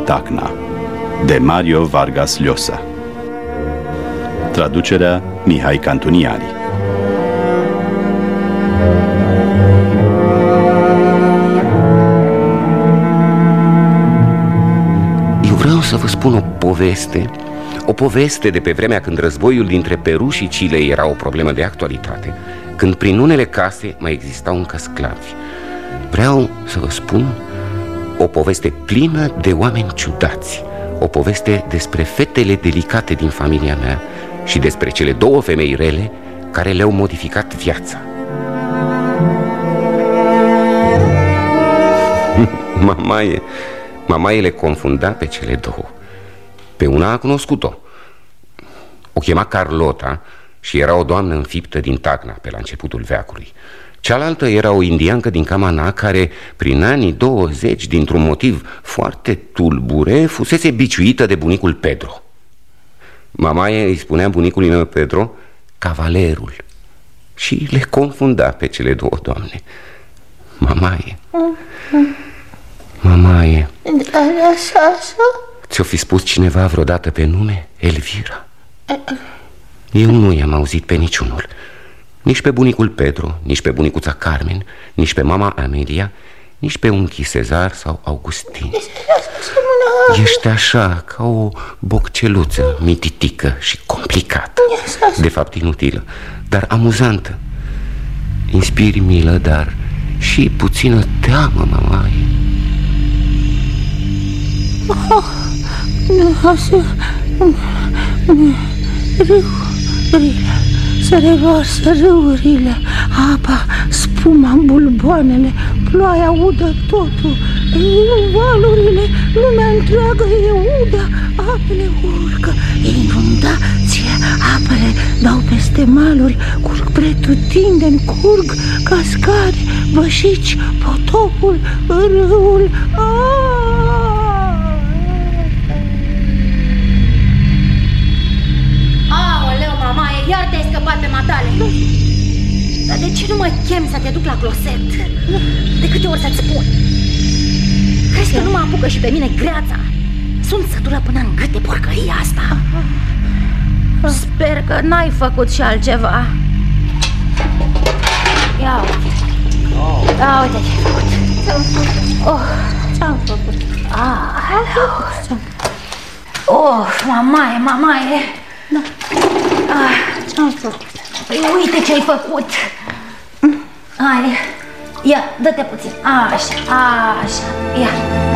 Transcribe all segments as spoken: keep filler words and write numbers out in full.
Tacna, de Mario Vargas Llosa. Traducerea Mihai Cantuniari. Eu vreau să vă spun o poveste, o poveste de pe vremea când războiul dintre Peru și Chile era o problemă de actualitate, când prin unele case mai existau încă sclavi. Vreau să vă spun o poveste plină de oameni ciudați, o poveste despre fetele delicate din familia mea și despre cele două femei rele care le-au modificat viața. Mamaie, mamaie le confunda pe cele două. Pe una a cunoscut-o. O chema Carlota și era o doamnă înfiptă din Tacna pe la începutul veacului. Cealaltă era o indiancă din Camaná care, prin anii douăzeci, dintr-un motiv foarte tulbure, fusese biciuită de bunicul Pedro. Mamaie îi spunea bunicului meu Pedro Cavalerul și le confunda pe cele două doamne. Mamaie, Mamaie, ți-o fi spus cineva vreodată pe nume Elvira? Eu nu i-am auzit pe niciunul. Nici pe bunicul Pedro, nici pe bunicuța Carmen, nici pe mama Amelia, nici pe unchii Cezar sau Augustin. Ești așa, ca o bocceluță mititică și complicată, de fapt inutilă, dar amuzantă. Inspiri milă, dar și puțină teamă, mamaie. Râurile, se revarsă râurile, apa, spuma, bulboanele, ploaia udă totul, valurile, lumea întreagă e udă, apele urcă, e inundație, apele dau peste maluri, curg pretutindeni, curg cascade, vășici, potopul, râul, aaaa! Mamaie, iar te-ai scăpat pe matale. Dar de ce nu mă chem să te duc la closet? De câte ori să-ți spun? Crezi că nu mă apucă și pe mine greața? Sunt sătură până în gât de porcăria asta. Sper că n-ai făcut și altceva. Ia uite. Ia uite ce-ai făcut. Ce-am făcut? Oh, ce-am făcut? Ah, oh, mamaie, mamaie. Da. Ah, ce-am făcut? Păi uite ce-ai făcut. Hai, ia, dă-te puțin. Așa, așa, ia.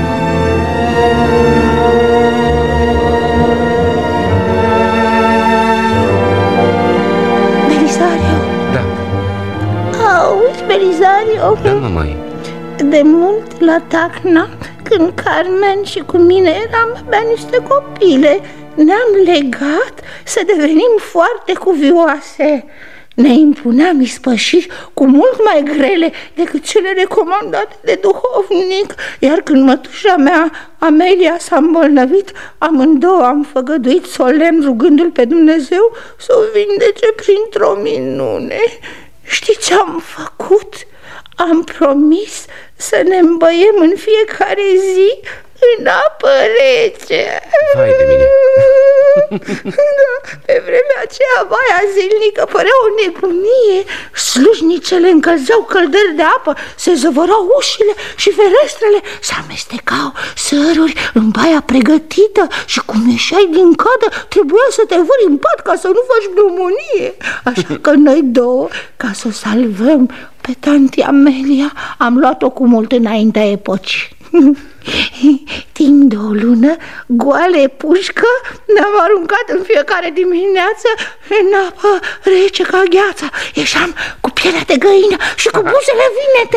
Belisario. Da. Auzi, Belisario? Da, mamaie. De mult la Tacna, când Carmen și cu mine eram abia niște copile, ne-am legat să devenim foarte cuvioase. Ne impuneam ispășiri cu mult mai grele decât cele recomandate de duhovnic. Iar când mătușa mea, Amelia, s-a îmbolnăvit, amândouă am făgăduit solemn, rugându-l pe Dumnezeu să o vindece printr-o minune. Știi ce am făcut? Am promis să ne îmbăiem în fiecare zi în apă rece. Vai de mine. Da, pe vremea aceea baia zilnică părea o nebunie. Slujnicele încălzeau căldări de apă, se zăvorau ușile și ferestrele, se amestecau săruri în baia pregătită și cum ieșeai din cadă trebuia să te vâri în pat ca să nu faci pneumonie. Așa că noi două, ca să o salvăm pe tanti Amelia, am luat-o cu mult înaintea epocii. Timp de o lună, goale pușcă, ne-am aruncat în fiecare dimineață în apă rece ca gheața. Ieșeam cu pielea de găină și cu buzele vinete.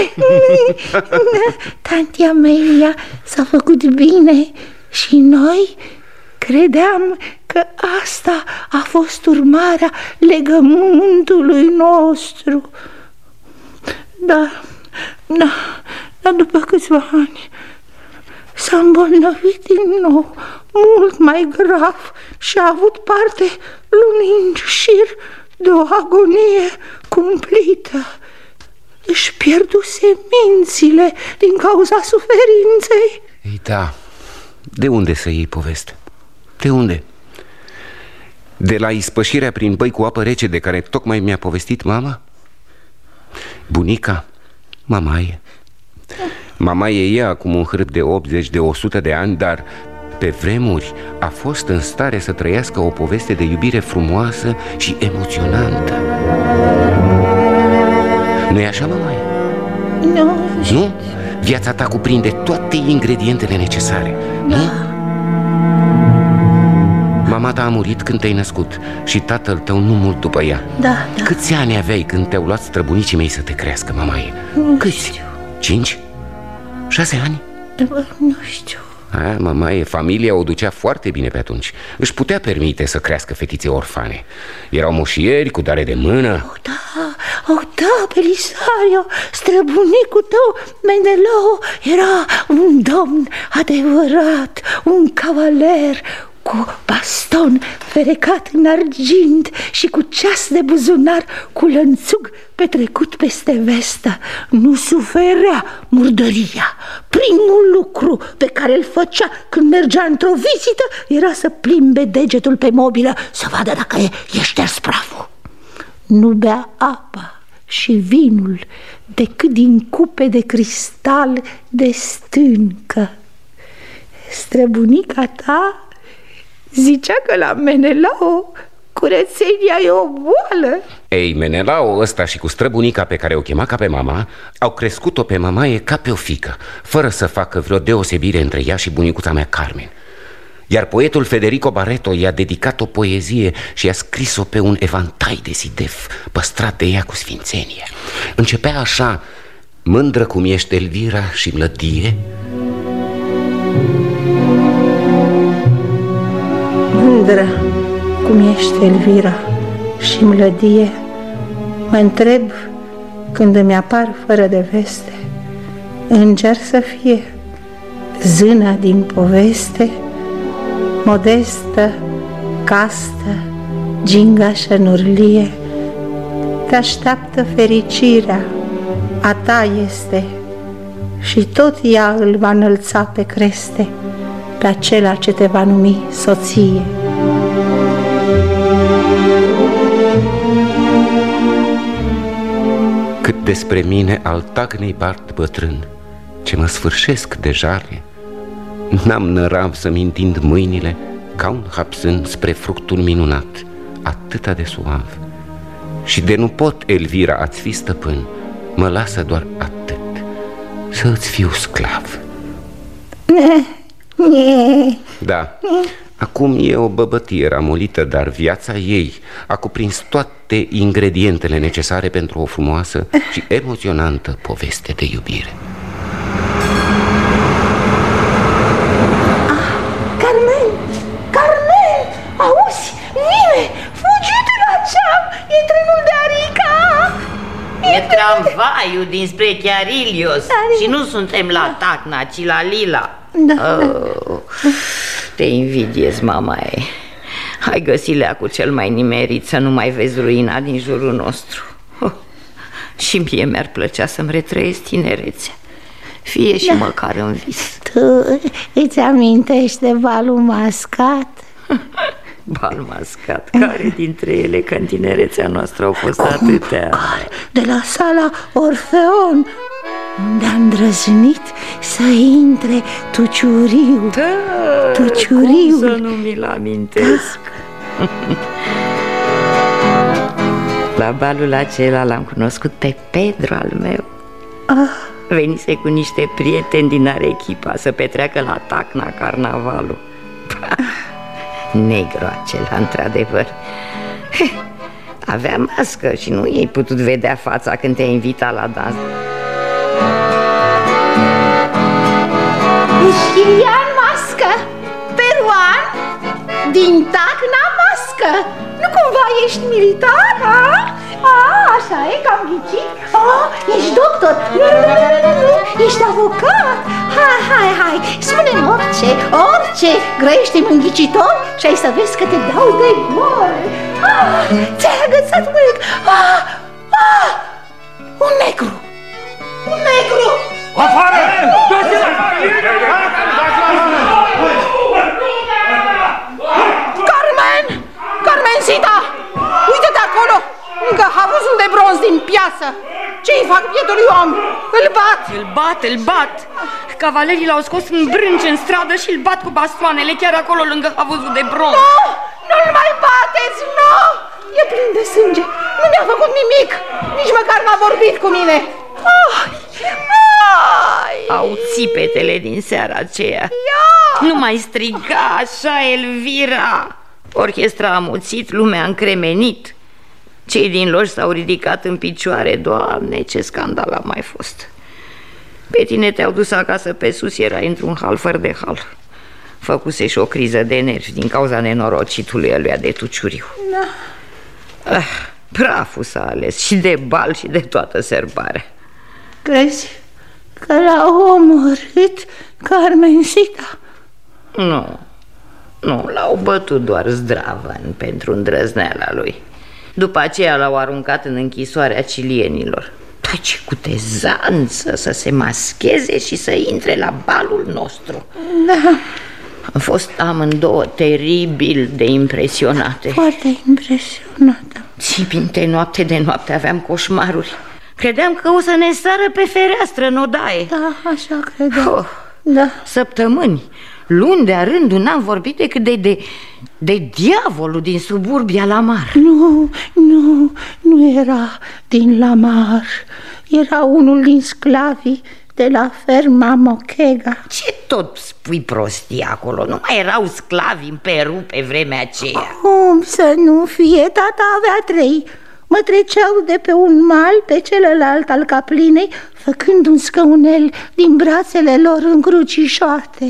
Tanti Amelia s-a făcut bine și noi credeam că asta a fost urmarea legământului nostru. Dar, da, dar după câțiva ani s-a îmbolnăvit din nou, mult mai grav, și a avut parte luni în șir de o agonie cumplită. Își pierduse mințile din cauza suferinței. Ei, da, De unde să iei poveste? De unde? De la ispășirea prin băi cu apă rece de care tocmai mi-a povestit mama? Bunica? Mamaie. Mamaie e acum un hârp de optzeci, de o sută de ani, dar pe vremuri a fost în stare să trăiască o poveste de iubire frumoasă și emoționantă. Nu-i așa, mamaie? Nu. Nu? Viața ta cuprinde toate ingredientele necesare. Da. Nu? Mama ta a murit când te-ai născut și tatăl tău nu mult după ea. Da, da. Câți ani aveai când te-au luat străbunicii mei să te crească, mamaie? Nu Câți? știu. Cinci? Șase ani? Nu știu. A, mamaie, familia o ducea foarte bine pe atunci. Își putea permite să crească fetițe orfane. Erau moșieri cu dare de mână. Oh, da, oh, da, Belisario, străbunicul tău, Menelao, era un domn adevărat, un cavaler cu baston ferecat în argint și cu ceas de buzunar cu lănțug petrecut peste vestă. Nu suferea murdăria. Primul lucru pe care îl făcea când mergea într-o vizită era să plimbe degetul pe mobilă să vadă dacă e, e șters praful. Nu bea apa și vinul decât din cupe de cristal de stâncă. Străbunica ta zicea că la Menelao curățenia e o boală. Ei, Menelao ăsta și cu străbunica pe care o chema ca pe mama au crescut-o pe mamaie ca pe o fică, fără să facă vreo deosebire între ea și bunicuța mea Carmen. Iar poetul Federico Barreto i-a dedicat o poezie și i-a scris-o pe un evantai de sidef păstrat de ea cu sfințenie. Începea așa: mândră cum ești, Elvira, și mlădie. Mândră cum ești, Elvira, și mlădie, mă întreb când îmi apar fără de veste. Înger să fie, zâna din poveste, modestă, castă, gingașă în urlie. Te așteaptă fericirea, a ta este, și tot ea îl va înălța pe creste, pe acela ce te va numi soție. Cât despre mine, al tacnei part bătrân, ce mă sfârșesc de jale, n-am nărav să-mi întind mâinile ca un hapsân spre fructul minunat, atâta de suav. Și de nu pot, Elvira, a-ți fi stăpân, mă lasă doar atât, să îți fiu sclav. Da, acum e o băbătie ramolită, dar viața ei a cuprins toate ingredientele necesare pentru o frumoasă și emoționantă poveste de iubire. Ah, Carmen! Carmen! Auzi? Vine! Fugi-te la ceam! E trenul de Arica! E tramvaiul dinspre Chiarilios. Și nu suntem la Tacna, ci la Lila. Da, oh, te invidiez, mamaie. Ai găsit leacul cel mai nimerit să nu mai vezi ruina din jurul nostru. Oh, și mie mi-ar plăcea să-mi retrăiesc tinerețea, fie și da. măcar în vis. Tu îți amintești de balul mascat? Bal mascat, care dintre ele, că în tinerețea noastră au fost atâtea? De la sala Orfeon, unde a îndrăznit să intre Tuciuriu. Da, Tuciuriu. cum să nu mi-l amintesc? Da. La balul acela l-am cunoscut pe Pedro al meu. Ah. Venise cu niște prieteni din Arechipa să petreacă la Tacna carnavalul. Negru acela, într-adevăr. Avea mască și nu i-ai putut vedea fața când te-a invitat la dans. Ișchirian Mască, peruan, din Tacna Mască. Nu cumva ești militar, a? A, așa e, că am ghicit. A, ești doctor. Nu, nu, nu, nu, nu, ești avocat. Hai, hai, hai, spune-mi orice, orice. Grăiește-mi în ghicitor și ai să vezi că te dau de gol. Ah, ți-ai agățat mult. Ah, ah, un negru. Un negru. Afară! Dați-l! acasă. Ce-i fac bietului om? Îl bat! Îl bat, îl bat! Cavalerii l-au scos în brânci în stradă și îl bat cu bastoanele chiar acolo lângă havuzul de bronz. Nu! Nu-l mai bateți, nu! E plin de sânge, nu mi-a făcut nimic, nici măcar n-a vorbit cu mine. Ai, ai. Au țipetele din seara aceea. Ia! Nu mai striga așa, Elvira! Orchestra a amuțit, lumea a încremenit. Cei din loji s-au ridicat în picioare. Doamne, ce scandal a mai fost. Pe tine te-au dus acasă pe sus, erai într-un hal fără de hal. Făcuse și o criză de nervi din cauza nenorocitului ăluia de Tuciuriu. Da. ah, Praful s-a ales și de bal și de toată sărbarea. Crezi că l-au omorât Carmencita? Nu, nu, l-au bătut doar zdravăn pentru îndrăzneala lui. După aceea l-au aruncat în închisoarea cilienilor. Păi ce cutezanță să se mascheze și să intre la balul nostru. Da. Am fost amândouă teribil de impresionate. Foarte impresionată. Țipinte noapte de noapte, aveam coșmaruri. Credeam că o să ne sară pe fereastră în odaie. Da, așa credeam. Oh, da. Săptămâni, luni de-a rândul n-am vorbit decât de, de, de diavolul din suburbia Lamar. Nu, nu, nu era din Lamar. Era unul din sclavii de la ferma Mochega. Ce tot spui prostii acolo? Nu mai erau sclavi în Peru pe vremea aceea? Cum să nu fie? Tata avea trei. Mă treceau de pe un mal pe celălalt al caplinei, făcând un scăunel din brațele lor încrucișate.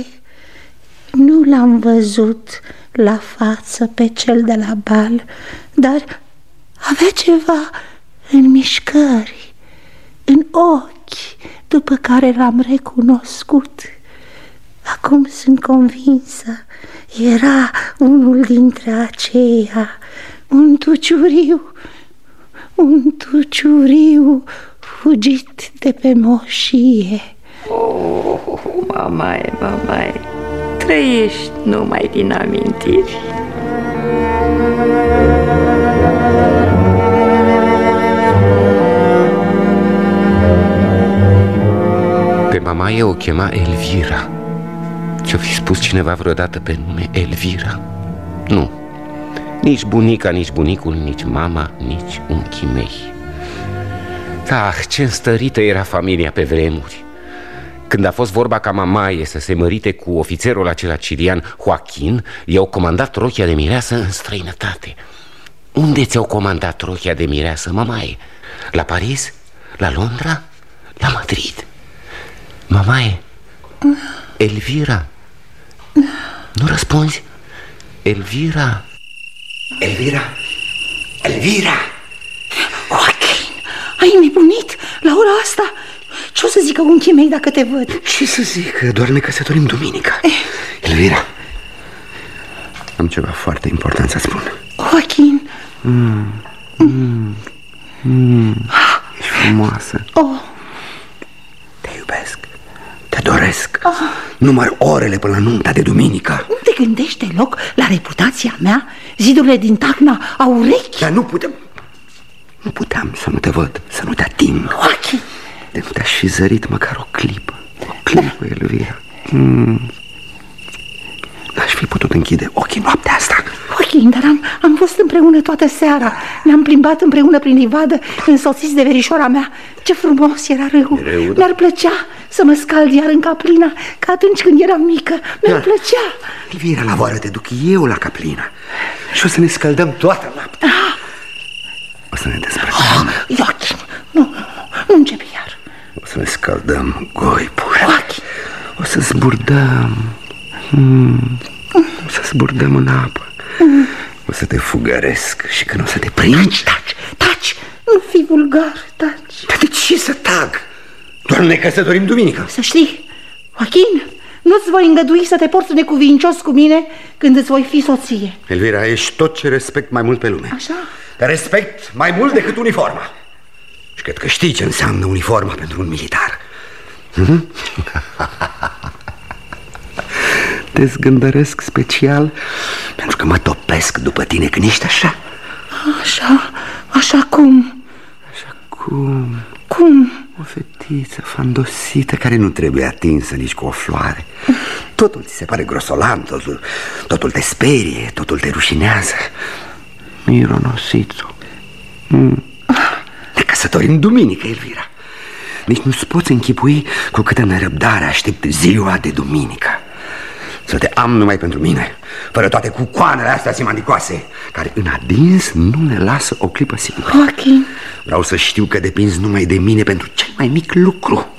Nu l-am văzut la față pe cel de la bal, dar avea ceva în mișcări, în ochi, după care l-am recunoscut. Acum sunt convinsă, era unul dintre aceia, un tuciuriu, un tuciuriu fugit de pe moșie. Oh, mamaie, mamaie, trăiești numai din amintiri. Pe mamaie o chema Elvira. Ce-o fi spus cineva vreodată pe nume Elvira? Nu. Nici bunica, nici bunicul, nici mama, nici unchii mei. Ah, ce înstărită era familia pe vremuri. Când a fost vorba ca mamaie să se mărite cu ofițerul acela cilian, Joaquin, i-au comandat rochia de mireasă în străinătate. Unde ți-au comandat rochia de mireasă, mamaie? La Paris? La Londra? La Madrid? Mamaie? Elvira? Nu răspunzi? Elvira? Elvira? Elvira? Joaquin, ai nebunit la ora asta? Ce o să zică unchii mei dacă te văd? Ce să zic, doar ne căsătorim duminica. eh. Elvira, am ceva foarte important să spun. Joaquin. mm. Mm. Mm. Ești frumoasă. Oh. Te iubesc, te doresc. oh. Număr orele până la nunta de duminică. Nu te gândești deloc la reputația mea? Zidurile din Tacna au urechi. Dar nu putem. Nu puteam să nu te văd, să nu te ating. Joaquin, de nu te-aș fi zărit măcar o clipă. O clipă, da. Elvira. mm. N-aș fi putut închide ochii noaptea asta. Joaquin, dar am, am fost împreună toată seara. Ne-am plimbat împreună prin livadă, însoțiți de verișoara mea. Ce frumos era râul. Râul, da. Mi-ar plăcea să mă scald iar în Caplina, ca atunci când eram mică. Mi-ar da. plăcea. Elvira, la vară te duc eu la Caplina și o să ne scăldăm toată noaptea. ah. O să ne dezbrăcăm. oh, Joaquin, nu, nu, nu începe iar. O să ne scăldăm goi pure. Joaquin. O să zburdăm. hmm. O să zburdăm în apă. mm. O să te fugăresc și când o să te prind. Taci, taci, taci. Nu fi vulgar, taci. Dar de ce să tag? Doar ne căsătorim duminică. Să știi, Joaquin, nu-ți voi îngădui să te porți necuvincios cu mine când îți voi fi soție. Elvira, ești tot ce respect mai mult pe lume. Așa? Te respect mai mult decât uniforma. Și cred că știi ce înseamnă uniforma pentru un militar. hmm? Te zgândăresc special pentru că mă topesc după tine când ești așa. Așa, așa cum? Așa cum? Cum? Cum? O fetiță fandosită care nu trebuie atinsă nici cu o floare. Totul ți se pare grosolan, totul, totul te sperie, totul te rușinează. Mironosițu. mm. Ne căsătorim duminică, Elvira. Nici nu-ți poți închipui cu câtă nerăbdare aștept ziua de duminică. Să te am numai pentru mine, fără toate cucoanele astea simandicoase, care în adins nu ne lasă o clipă singură. Joachim, vreau să știu că depinzi numai de mine pentru cel mai mic lucru.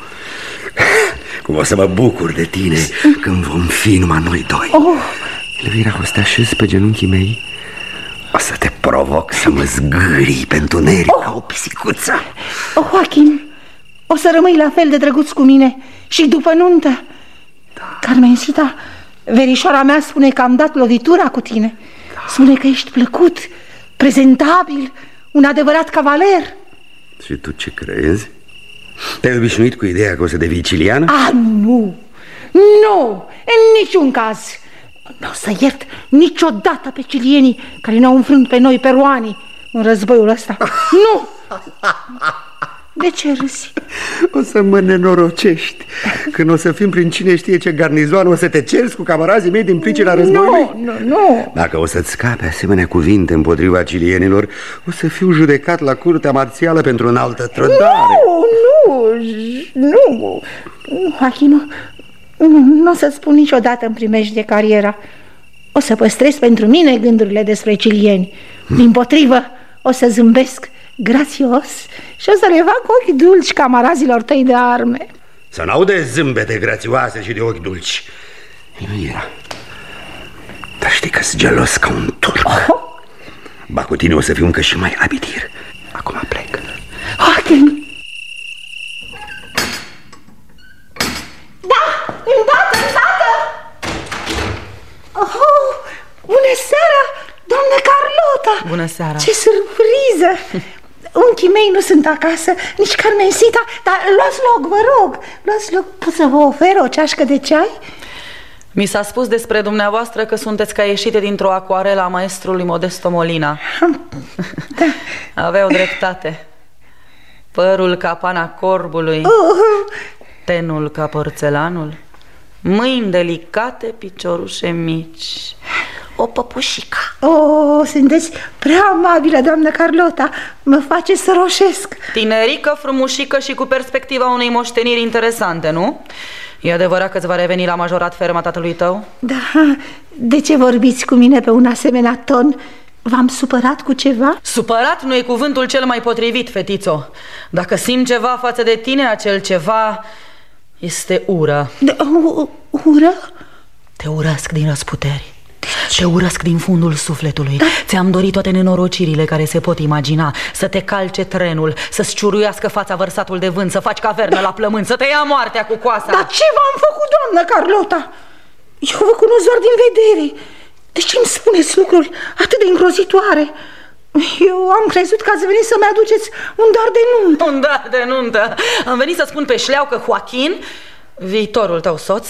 Cum o să mă bucur de tine când vom fi numai noi doi. oh. Elvira, o să te așezi pe genunchii mei. O să te provoc să mă zgârii pe întuneric oh. ca o pisicuță. oh, Joachim, o să rămâi la fel de drăguț cu mine și după nuntă. Da. Carmencita, verișoara mea spune că am dat lovitura cu tine. Da. Spune că ești plăcut, prezentabil, un adevărat cavaler. Și tu ce crezi? Te-ai obișnuit cu ideea că o să devii ciliană? Ah, nu, nu, în niciun caz. Nu o să iert niciodată pe cilienii care ne-au înfrânt pe noi, peruanii, în războiul ăsta. Nu! De ce râzi? O să mă nenorocești. Când o să fim prin cine știe ce garnizoană, o să te cerți cu camarazii mei din pricina războiului? Nu, nu, nu. Dacă o să-ți scape asemenea cuvinte împotriva cilienilor, o să fiu judecat la curtea marțială pentru înaltă trădare. Nu, nu, nu. Joachim, nu, nu o să spun niciodată în primejdie cariera. O să păstrez pentru mine gândurile despre cilieni. Dimpotrivă, o să zâmbesc grațios și o să le fac ochi dulci camarazilor tăi de arme. Să n-aude zâmbete grațioase și de ochi dulci. Elvira, dar știi că-s gelos ca un turc. Oh. Ba cu tine o să fiu încă și mai abitir. Acum plec. Joachim! Da, îndată, îndată! Oh, bună seara, doamnă Carlota! Bună seara! Ce surpriză! Unchii mei nu sunt acasă, nici Carmencita, dar luați loc, vă rog, luați loc, pot să vă ofer o ceașcă de ceai? Mi s-a spus despre dumneavoastră că sunteți ca ieșite dintr-o acoarelă a maestrului Modesto Molina. Da. Aveau dreptate. Părul ca pana corbului, uh. tenul ca porțelanul, mâini delicate, piciorușe mici, o păpușică. Oh, sunteți prea amabilă, doamnă Carlota, mă face să roșesc. Tinerică, frumușică și cu perspectiva unei moșteniri interesante, nu? E adevărat că îți va reveni la majorat ferma tatălui tău? Da, de ce vorbiți cu mine pe un asemenea ton? V-am supărat cu ceva? Supărat nu e cuvântul cel mai potrivit, fetițo. Dacă simt ceva față de tine, acel ceva este ură. De, uh, ură? Te urăsc din răsputeri. Te urăsc din fundul sufletului. Da. Ți-am dorit toate nenorocirile care se pot imagina. Să te calce trenul, să-ți ciuruiască fața vărsatul de vânt, să faci cavernă da. la plământ, să te ia moartea cu coasa. Dar ce v-am făcut, doamnă Carlota? Eu vă cunosc doar din vedere. De ce îmi spuneți lucruri atât de îngrozitoare? Eu am crezut că ați venit să-mi aduceți un dar de nuntă. Un dar de nuntă? Am venit să spun pe șleau că Joachim, viitorul tău soț,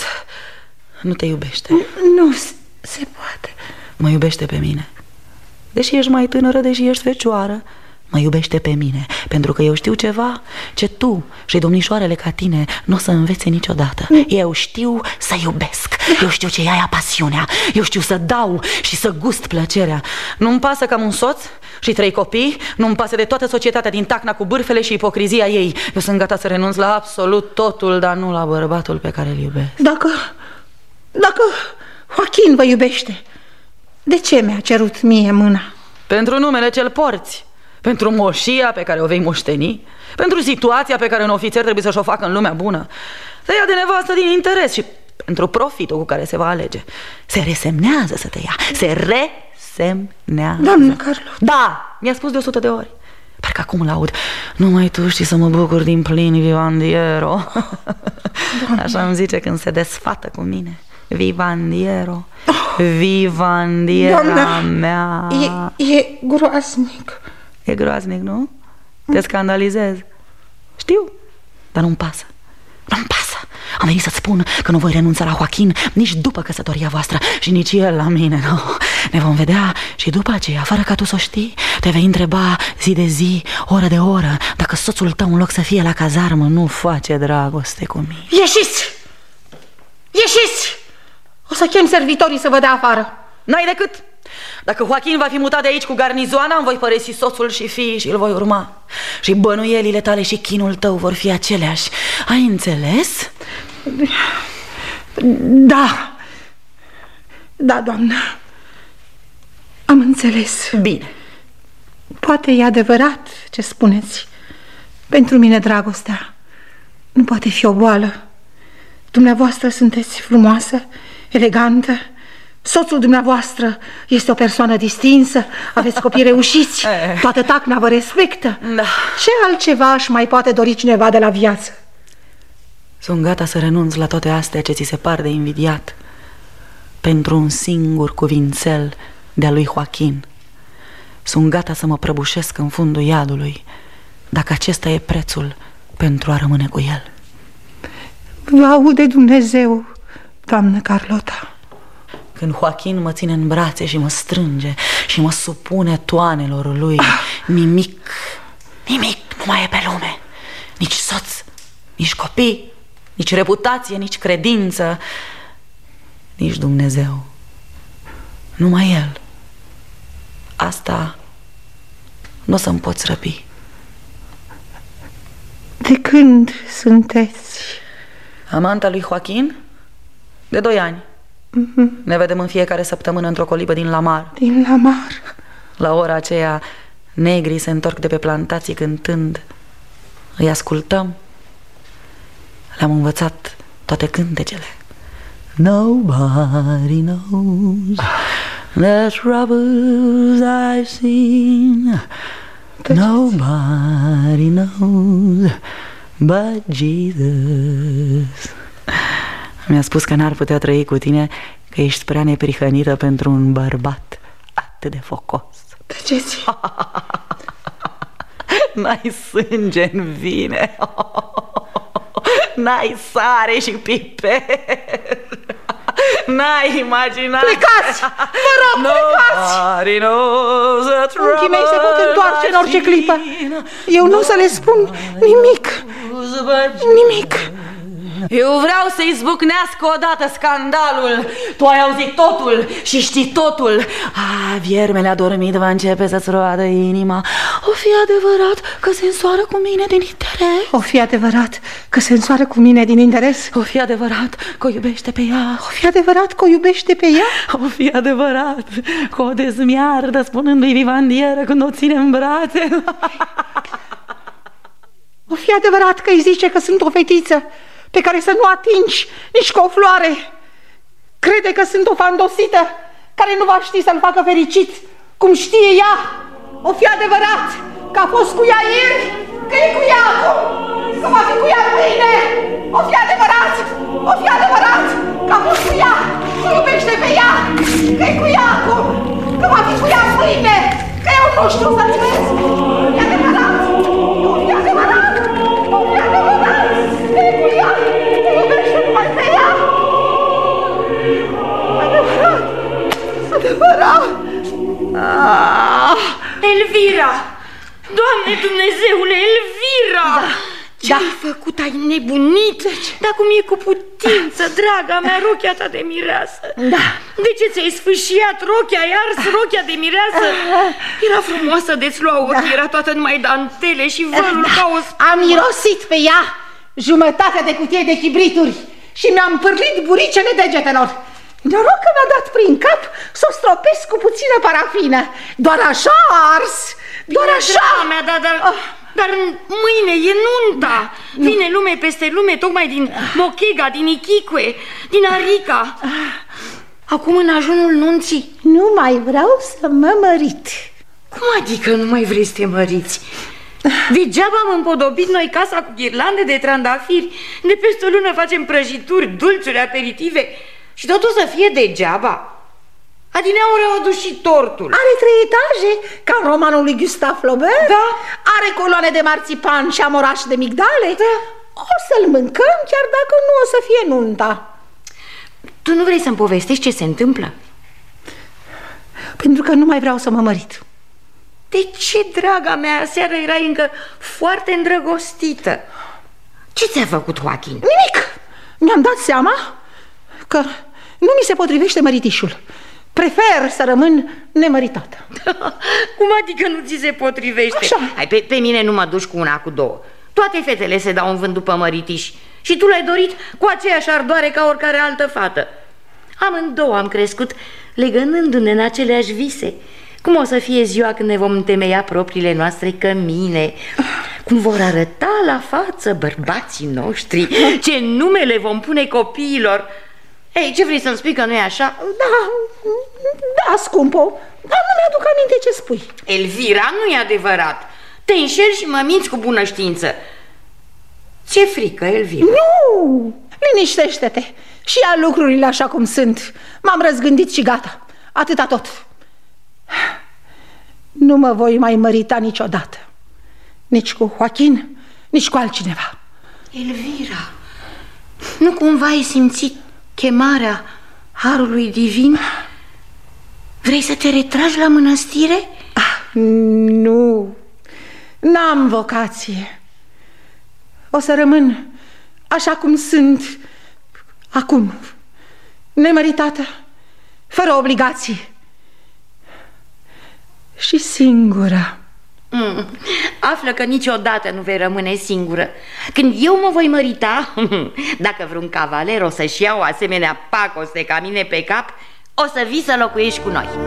nu te iubește. Nu se poate. Mă iubește pe mine. Deși ești mai tânără, deși ești fecioară, mă iubește pe mine, pentru că eu știu ceva ce tu și domnișoarele ca tine nu o să învețe niciodată. Eu știu să iubesc. Eu știu ce e aia pasiunea. Eu știu să dau și să gust plăcerea. Nu-mi pasă că am un soț și trei copii. Nu-mi pasă de toată societatea din Tacna cu bârfele și ipocrizia ei. Eu sunt gata să renunț la absolut totul, dar nu la bărbatul pe care îl iubesc. Dacă... Dacă Joachim vă iubește, de ce mi-a cerut mie mâna? Pentru numele ce-l porți, pentru moșia pe care o vei moșteni, pentru situația pe care un ofițer trebuie să-și o facă în lumea bună. Să ia de nevastă din interes și pentru profitul cu care se va alege. Se resemnează să te ia. Se resemnează. Doamnă Carlota. Da, mi-a spus de o sută de ori. Parcă acum l-aud. Numai tu știi să mă bucur din plin, vivandiero. Așa îmi zice când se desfată cu mine. Vivandiero, vivandiera Doamna, mea. E, e groaznic. E groaznic, nu? Te scandalizez. Știu, dar nu-mi pasă. Nu-mi pasă. Am venit să-ți spun că nu voi renunța la Joaquin nici după căsătoria voastră și nici el la mine, nu. Ne vom vedea și după aceea, fără ca tu să o știi, te vei întreba zi de zi, oră de oră, dacă soțul tău, în loc să fie la cazarmă, nu face dragoste cu mine. Ieșiți! Ieșiți! O să chem servitorii să vă dea afară. N-ai decât. Dacă Joaquin va fi mutat de aici cu garnizoana, îmi voi părăsi soțul și fiii și îl voi urma. Și bănuielile tale și chinul tău vor fi aceleași. Ai înțeles? Da. Da, doamnă. Am înțeles. Bine. Poate e adevărat ce spuneți. Pentru mine dragostea nu poate fi o boală. Dumneavoastră sunteți frumoasă, elegantă. Soțul dumneavoastră este o persoană distinsă. Aveți copii reușiți. Toată Tacna vă respectă. Da. Ce altceva își mai poate dori cineva de la viață? Sunt gata să renunț la toate astea ce ți se par de invidiat pentru un singur cuvințel de-a lui Joaquin. Sunt gata să mă prăbușesc în fundul iadului, dacă acesta e prețul pentru a rămâne cu el. Vă aude Dumnezeu, doamnă Carlota. Când Joaquin mă ține în brațe și mă strânge și mă supune toanelor lui, nimic, nimic nu mai e pe lume. Nici soț, nici copii, nici reputație, nici credință, nici Dumnezeu. Numai el. Asta nu o să-mi poți răpi. De când sunteți amanta lui Joaquin? De doi ani. Mm-hmm. Ne vedem în fiecare săptămână într-o colibă din Lamar. Din Lamar? La ora aceea, negrii se întorc de pe plantații cântând. Îi ascultăm. Le-am învățat toate cântecele. Nobody knows the troubles I've seen. Nobody knows but Jesus. Mi-a spus că n-ar putea trăi cu tine, că ești prea neprihănită pentru un bărbat atât de focos. Tăceți! N-ai sânge în vine. N-ai sare și piper. N-ai imaginat. Plecați! Vă rog, plecați! Ochii mei se pot întoarce în orice clipă. Eu nu o să le spun nimic. Nimic. Eu vreau să izbucnească odată scandalul. Tu ai auzit totul și știi totul. Ah, viermele adormit va începe să-ți roadă inima. O fi adevărat că se însoară cu mine din interes? O fi adevărat că se însoară cu mine din interes? O fi adevărat că o iubește pe ea? O fi adevărat că o iubește pe ea? O fi adevărat că o dezmiardă spunându-i vivandieră când o ține în brațe? O fi adevărat că îi zice că sunt o fetiță pe care să nu atingi nici cu o floare? Crede că sunt o fandosită care nu va ști să-l facă fericit cum știe ea? O fi adevărat că a fost cu ea ieri, că e cu ea acum, că va fi cu ea mâine? O fi adevărat, o fi adevărat că a fost cu ea, că iubește pe ea, că e cu ea acum, că va fi cu ea mâine, că eu nu știu să trăiesc? E adevărat, o fi adevărat, o fi adevărat, că e cu ea, că iubește numai pe ea? Adevărat, adevărat. Ah. Elvira! Doamne Dumnezeule, Elvira! Da. Ce-ai da. făcut? Ai nebunit? Dar cum e cu putință, draga mea, rochia ta de mireasă? Da. De ce ți-ai sfâșiat rochia, ai ars rochia de mireasă? Era frumoasă de-ți lua ochii, da. Era toată numai dantele și vărul da. ca o spumă. Am mirosit pe ea jumătate de cutie de chibrituri și mi-am pârlit buricele degetelor. Noroc că mi-a dat prin cap să o stropesc cu puțină parafină. Doar așa a ars, doar așa. Mea, da, dar, oh. dar mâine e nunta. Nu. Vine lume peste lume, tocmai din Mochega, din Iquique, din Arica. Acum în ajunul nunții. Nu mai vreau să mă mărit. Cum adică nu mai vrei să te măriți? Degeaba am împodobit noi casa cu ghirlande de trandafiri. De peste o lună facem prăjituri, dulciuri, aperitive. Și totul să fie degeaba. Adineauri au adus și tortul. Are trei etaje, ca în romanul lui Gustave Flaubert. Da. Are coloane de marțipan și amoraș de migdale. Da. O să-l mâncăm chiar dacă nu o să fie nunta. Tu nu vrei să-mi povestești ce se întâmplă? Pentru că nu mai vreau să mă mărit. De ce, draga mea? Aseară erai încă foarte îndrăgostită. Ce ți-a făcut Joachim? Nimic! Mi-am dat seama că nu mi se potrivește măritișul. Prefer să rămân nemăritată. Cum adică nu ți se potrivește? Așa. Hai, pe, pe mine nu mă duci cu una, cu două. Toate fetele se dau în vânt după măritiși. Și tu l-ai dorit cu aceeași ardoare ca oricare altă fată. Amândouă am crescut legănându-ne în aceleași vise. Cum o să fie ziua când ne vom întemeia propriile noastre cămine? Cum vor arăta la față bărbații noștri? Ce nume le vom pune copiilor? Ei, ce vrei să-mi spui, că nu e așa? Da, da, scumpo, dar nu mi-aduc aminte ce spui. Elvira, nu e adevărat. Te înșeli și mă minți cu bună știință. Ți-e frică, Elvira? Nu, liniștește-te și ia lucrurile așa cum sunt. M-am răzgândit și gata, atâta tot. Nu mă voi mai mărita niciodată. Nici cu Joachim, nici cu altcineva. Elvira, nu cumva ai simțit chemarea harului divin? Vrei să te retragi la mănăstire? Ah, nu, n-am vocație. O să rămân așa cum sunt acum, nemăritată, fără obligații și singură. Mm. Află că niciodată nu vei rămâne singură. Când eu mă voi mărita, dacă vreun cavaler o să-și ia o asemenea pacoste ca mine pe cap, o să vii să locuiești cu noi.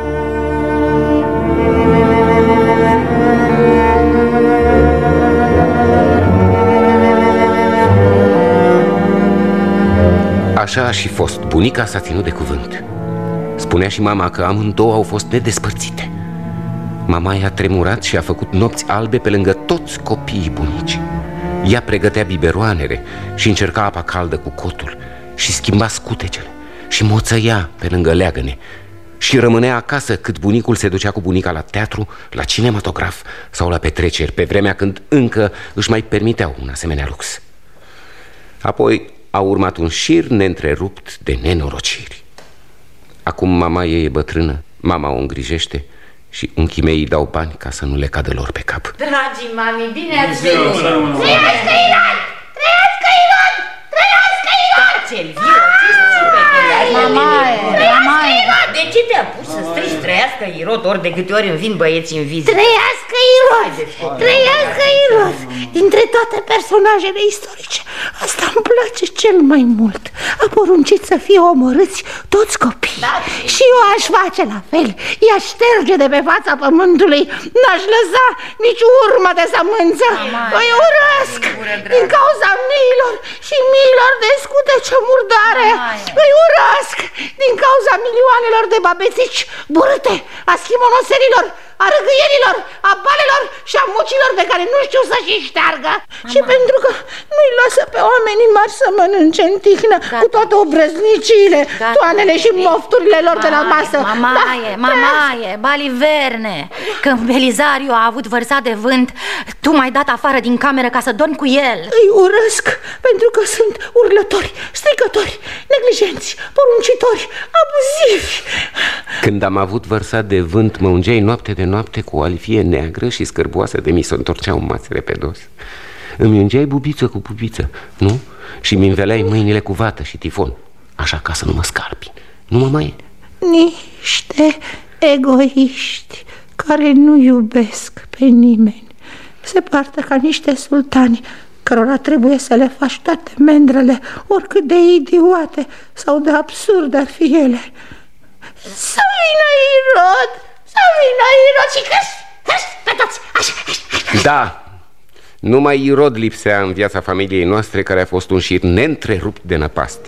Așa a și fost. Bunica s-a ținut de cuvânt. Spunea și mama că amândouă au fost nedespărțite. Mama i-a tremurat și a făcut nopți albe pe lângă toți copiii bunicii. Ea pregătea biberoanele și încerca apa caldă cu cotul și schimba scutecele și moțăia pe lângă leagăne și rămânea acasă cât bunicul se ducea cu bunica la teatru, la cinematograf sau la petreceri, pe vremea când încă își mai permiteau un asemenea lux. Apoi a urmat un șir neîntrerupt de nenorociri. Acum mama ei e bătrână, mama o îngrijește și unchii mei îi dau bani ca să nu le cadă lor pe cap. Dragii mami, bine ați venit! Trăiască Iran! Trăiască Iran! Trăiască Iran! Ce-l viu, ce țipetele? Mamaie, mamaie! De ce te-a pus să strigi trăiască Irod ori de câte ori îmi vin băieții în vizită? Trăiască Irod! Trăiască Irod! Dintre toate personajele istorice, asta îmi place cel mai mult. A poruncit să fie omorâți toți copiii. Da, și eu aș face la fel. I-aș șterge de pe fața pământului. N-aș lăsa nici urmă de sămânță. Îi urăsc din cauza miilor și miilor de scutece murdare. Îi urăsc din cauza milioanelor de babețici burâte, a schimonoserilor, a râgâierilor, a balelor și a mucilor pe care nu știu să-și șteargă. Și pentru că nu-i lasă pe oamenii mari să mănânce în tihnă cu toate obrăzniciile, toanele și mofturile lor de la masă. Mamaie, da, mamaie, baliverne. Când Belizariu a avut vărsat de vânt, tu m-ai dat afară din cameră ca să dormi cu el. Îi urăsc pentru că sunt urlători, strigători, neglijenți, poruncitori, abuzivi. Când am avut vărsat de vânt, mă ungeai noapte de noapte cu o alifie neagră și scârboasă de mi se întorceau mațele pe dos. Îmi ungeai bubiță cu bubiță, nu? Și mi înveleai mâinile cu vată și tifon, așa ca să nu mă scarpi. Nu mă mai... Niște egoiști care nu iubesc pe nimeni se poartă ca niște sultani cărora trebuie să le faci toate mendrele, oricât de idiote sau de absurde ar fi ele. Să vină Irod! Să vină Irod și hârș, hârș, pe toți, așa, așa. Da, numai Irod lipsea în viața familiei noastre, care a fost un șir neîntrerupt de năpaste.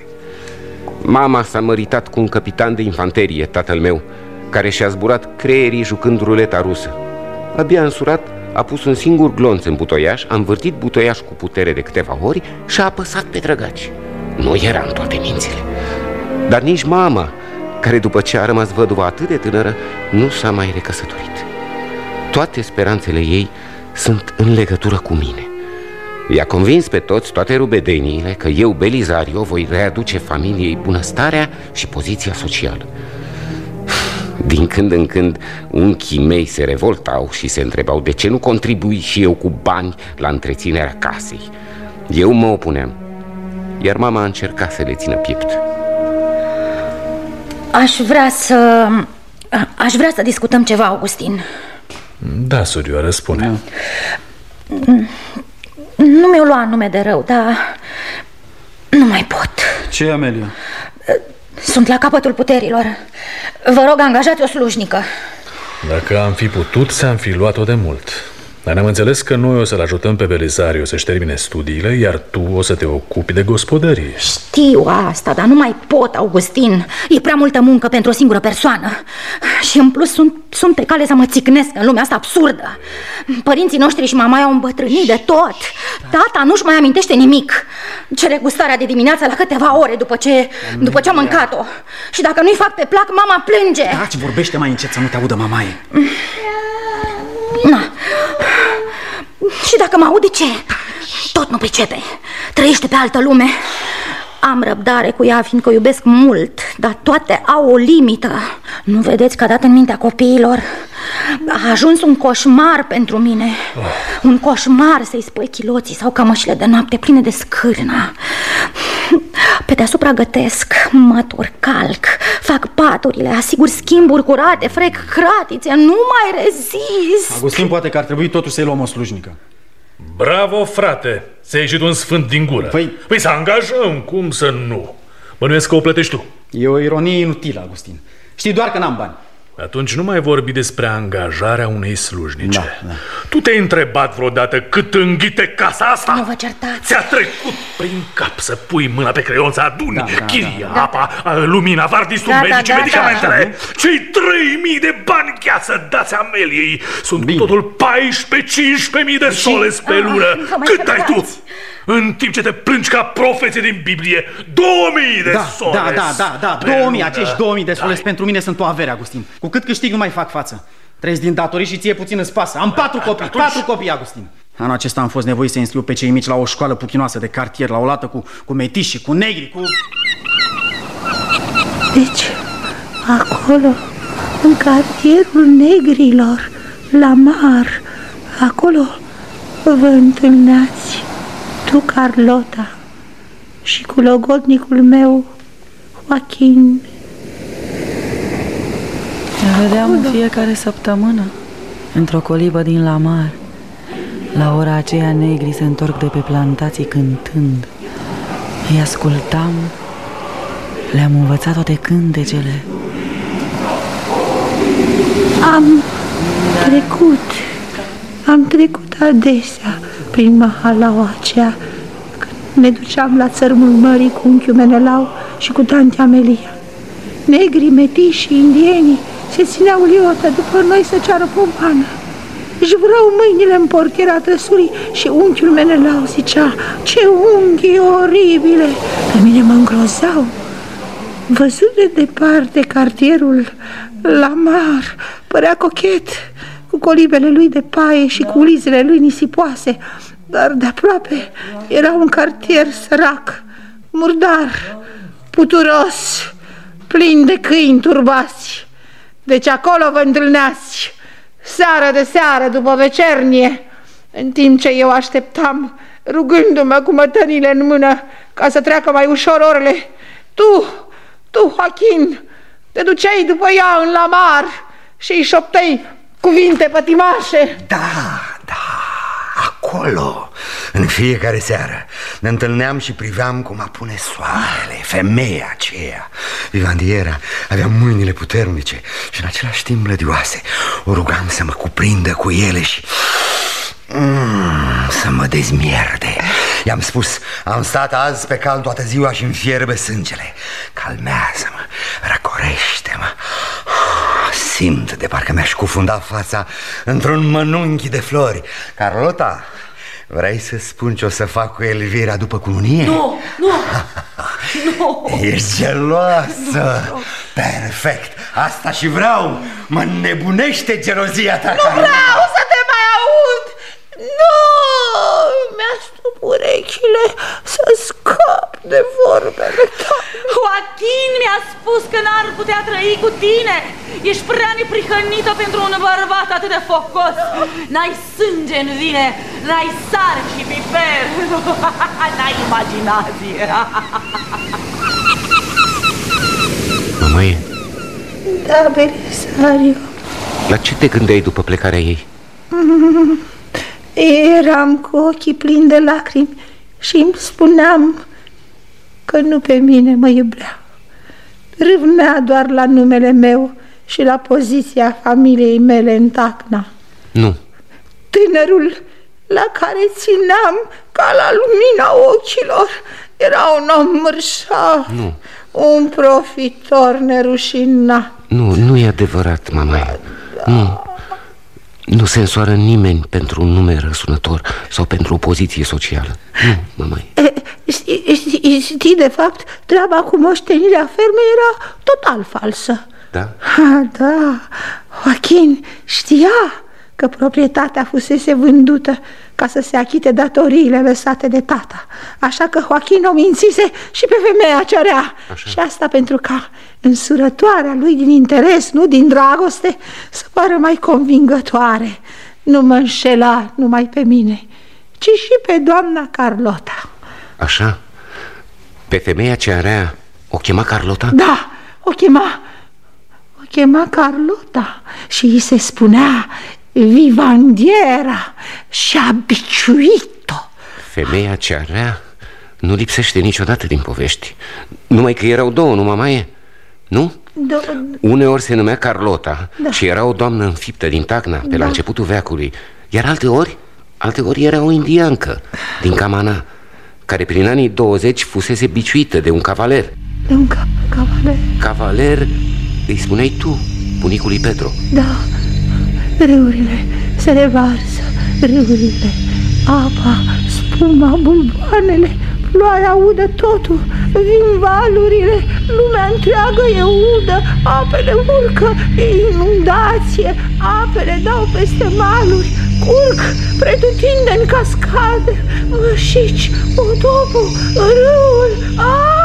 Mama s-a măritat cu un capitan de infanterie, tatăl meu, care și-a zburat creierii jucând ruleta rusă. Abia însurat, a pus un singur glonț în butoiaș, a învârtit butoiaș cu putere de câteva ori și a apăsat pe drăgaci. Nu era în toate mințile. Dar nici mama, care după ce a rămas văduvă atât de tânără, nu s-a mai recăsătorit. Toate speranțele ei sunt în legătură cu mine. I-a convins pe toți, toate rubedeniile, că eu, Belizario, voi readuce familiei bunăstarea și poziția socială. Din când în când unchii mei se revoltau și se întrebau de ce nu contribui și eu cu bani la întreținerea casei. Eu mă opuneam, iar mama a încercat să le țină piept. Aș vrea să... Aș vrea să discutăm ceva, Augustin. Da, surioară, spune. Nu mi-o lua nume de rău, dar nu mai pot. Ce, Amelia? Sunt la capătul puterilor. Vă rog, angajați o slujnică. Dacă am fi putut, ți-am fi luat-o de mult. Dar ne-am înțeles că noi o să-l ajutăm pe Belizario să-și termine studiile, iar tu o să te ocupi de gospodărie. Știu asta, dar nu mai pot, Augustin. E prea multă muncă pentru o singură persoană. Și în plus sunt, sunt pe cale să mă țicnesc în lumea asta absurdă. Părinții noștri și mama au îmbătrânit de tot. Tata nu-și mai amintește nimic. Cere gustarea de dimineață la câteva ore după ce, după ce am mâncat-o. Și dacă nu-i fac pe plac, mama plânge. Taci, vorbește mai încet să nu te audă mamaie. Na. Și dacă mă aude, ce? Tot nu pricepe. Trăiește pe altă lume. Am răbdare cu ea, fiindcă o iubesc mult, dar toate au o limită. Nu vedeți că a dat în mintea copiilor? A ajuns un coșmar pentru mine. Un coșmar să-i spăl chiloții sau cămășile de noapte pline de scârnă. Pe deasupra gătesc, mătur, calc, fac paturile, asigur schimburi curate, frec cratițe, nu mai rezist. Augustin, poate că ar trebui totuși să-i luăm o slujnică. Bravo, frate! Ți-a ieșit un sfânt din gură. Păi, păi să angajăm, cum să nu? Bănuiesc că o plătești tu. E o ironie inutilă, Augustin. Știi doar că n-am bani. Atunci nu mai vorbi despre angajarea unei slujnice. Da, da. Tu te-ai întrebat vreodată cât înghite casa asta? Nu vă certați. Ți-a trecut prin cap să pui mâna pe creion, să aduni da, da, chiria, da, apa, da. lumina, vardisul, da, medicii, da, da, medicamentele. da, da. Cei trei mii de bani chiar să dați Ameliei. Sunt Bine. totul paisprezece cincisprezece mii de soles pe lună. Ah, cât ai tu? În timp ce te plângi ca profeție din Biblie, două mii de da, soles. Da, da, da, da, două mii, acești două mii de soles da. Pentru mine sunt o avere, Augustin. Cu cât câștig nu mai fac față. Trăiesc din datorii și ție puțin îți pasă. Am patru copii, atunci... patru copii, Augustin. Anul acesta am fost nevoit să înscriu pe cei mici la o școală puchinoasă de cartier, la o lată cu, cu metiși, cu negri, cu... Deci, acolo, în cartierul negrilor, la Mar, acolo vă întâlneați tu, Carlota, și cu logodnicul meu, Joachim. Ne vedeam în fiecare săptămână, într-o colibă din La Mar. La ora aceea negrii se întorc de pe plantații cântând. Îi ascultam, le-am învățat toate cântecele. Am trecut, am trecut adesea prin mahalaua aceea, când ne duceam la țărmul mării cu unchiul Menelau și cu tante Amelia. Negrii, metiși și indienii se țineau liotă după noi să ceară pomană. Își vreau mâinile în portiera trăsurii și unchiul Menelau zicea: ce unghii oribile! Pe mine mă îngrozau. Văzut de departe cartierul La Mar, părea cochet, cu colibele lui de paie și cu ulizele lui nisipoase, dar de aproape era un cartier sărac, murdar, puturos, plin de câini turbați. Deci acolo vă întâlneați, seară de seară, după vecernie, în timp ce eu așteptam, rugându-mă cu mătănile în mână, ca să treacă mai ușor orele. Tu, tu, Joachim, te duceai după ea în La Mar și îi șoptei cuvinte pătimașe. Da, da, acolo, în fiecare seară, ne întâlneam și priveam cum apune soarele, femeia aceea. Vivandiera avea mâinile puternice și în același timp blădioase. O rugam să mă cuprindă cu ele și... Mm, să mă dezmierde. I-am spus: am stat azi pe cal toată ziua și îmi fierbe sângele. Calmează-mă, răcorește-mă. Simt de parcă mi-aș cufunda fața într-un mănunchi de flori. Carlota, vrei să spun ce o să fac cu Elvira după cununie? Nu, nu, nu. Ești geloasă. Nu, perfect, asta și vreau. Mă înnebunește gelozia ta. Nu vreau să te mai aud. Nu, mi-a stupat ochile să scap de vorbele tale. Joachim mi-a spus că n-ar putea trăi cu tine. Ești prea neprihănită pentru un bărbat atât de focos. N-ai sânge în vine, n-ai sare și piper. N-ai imaginație. Mamaie? Da, Belisario. La ce te gândeai după plecarea ei? Mm, eram cu ochii plini de lacrimi și îmi spuneam că nu pe mine mă iubea. Râvnea doar la numele meu și la poziția familiei mele în Tacna. Nu. Tânărul la care țineam ca la lumina ochilor era un om mărșav. Nu. Un profitor nerușinat. Nu, nu e adevărat, mamaie. Da. Nu. Nu se însoară nimeni pentru un nume răsunător sau pentru o poziție socială. Nu, mamaie. Știi, știi, știi, de fapt, treaba cu moștenirea fermei era total falsă. Da? Ha, da. Joachim știa că proprietatea fusese vândută ca să se achite datoriile lăsate de tata. Așa că Joachim o mințise și pe femeia ce rea. Și asta pentru ca însurătoarea lui din interes, nu din dragoste, să pară mai convingătoare. Nu mă înșela numai pe mine, ci și pe doamna Carlota. Așa? Pe femeia ce rea o chema Carlota? Da, o chema O chema Carlota și îi se spunea vivandiera și a biciuit-o. Femeia cea rea nu lipsește niciodată din povești. Numai că erau două, nu, mamaie? Nu? Da. Uneori se numea Carlota, da. Și era o doamnă înfiptă din Tacna, pe da. la începutul veacului. Iar alteori, alteori era o indiancă din Camana, care prin anii douăzeci fusese biciuită de un cavaler. De un ca cavaler? Cavaler, îi spuneai tu, bunicului Petru. Da. Râurile se revarsă, râurile, apa, spuma, bulboanele, ploaia udă totul, vin valurile, lumea întreagă e udă, apele urcă, e inundație, apele dau peste maluri, curg pretutindeni cascade, mășici, potopul, râul, aaaa!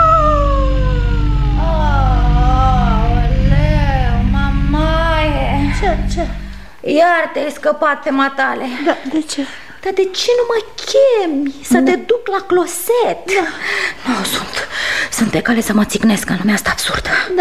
Ce, ce? Iar te-ai scăpat pe matale. Da, de ce? Dar de ce nu mă chemi să da. te duc la closet? Da. Nu, sunt Sunt pe cale să mă țicnesc în lumea asta absurdă. Da.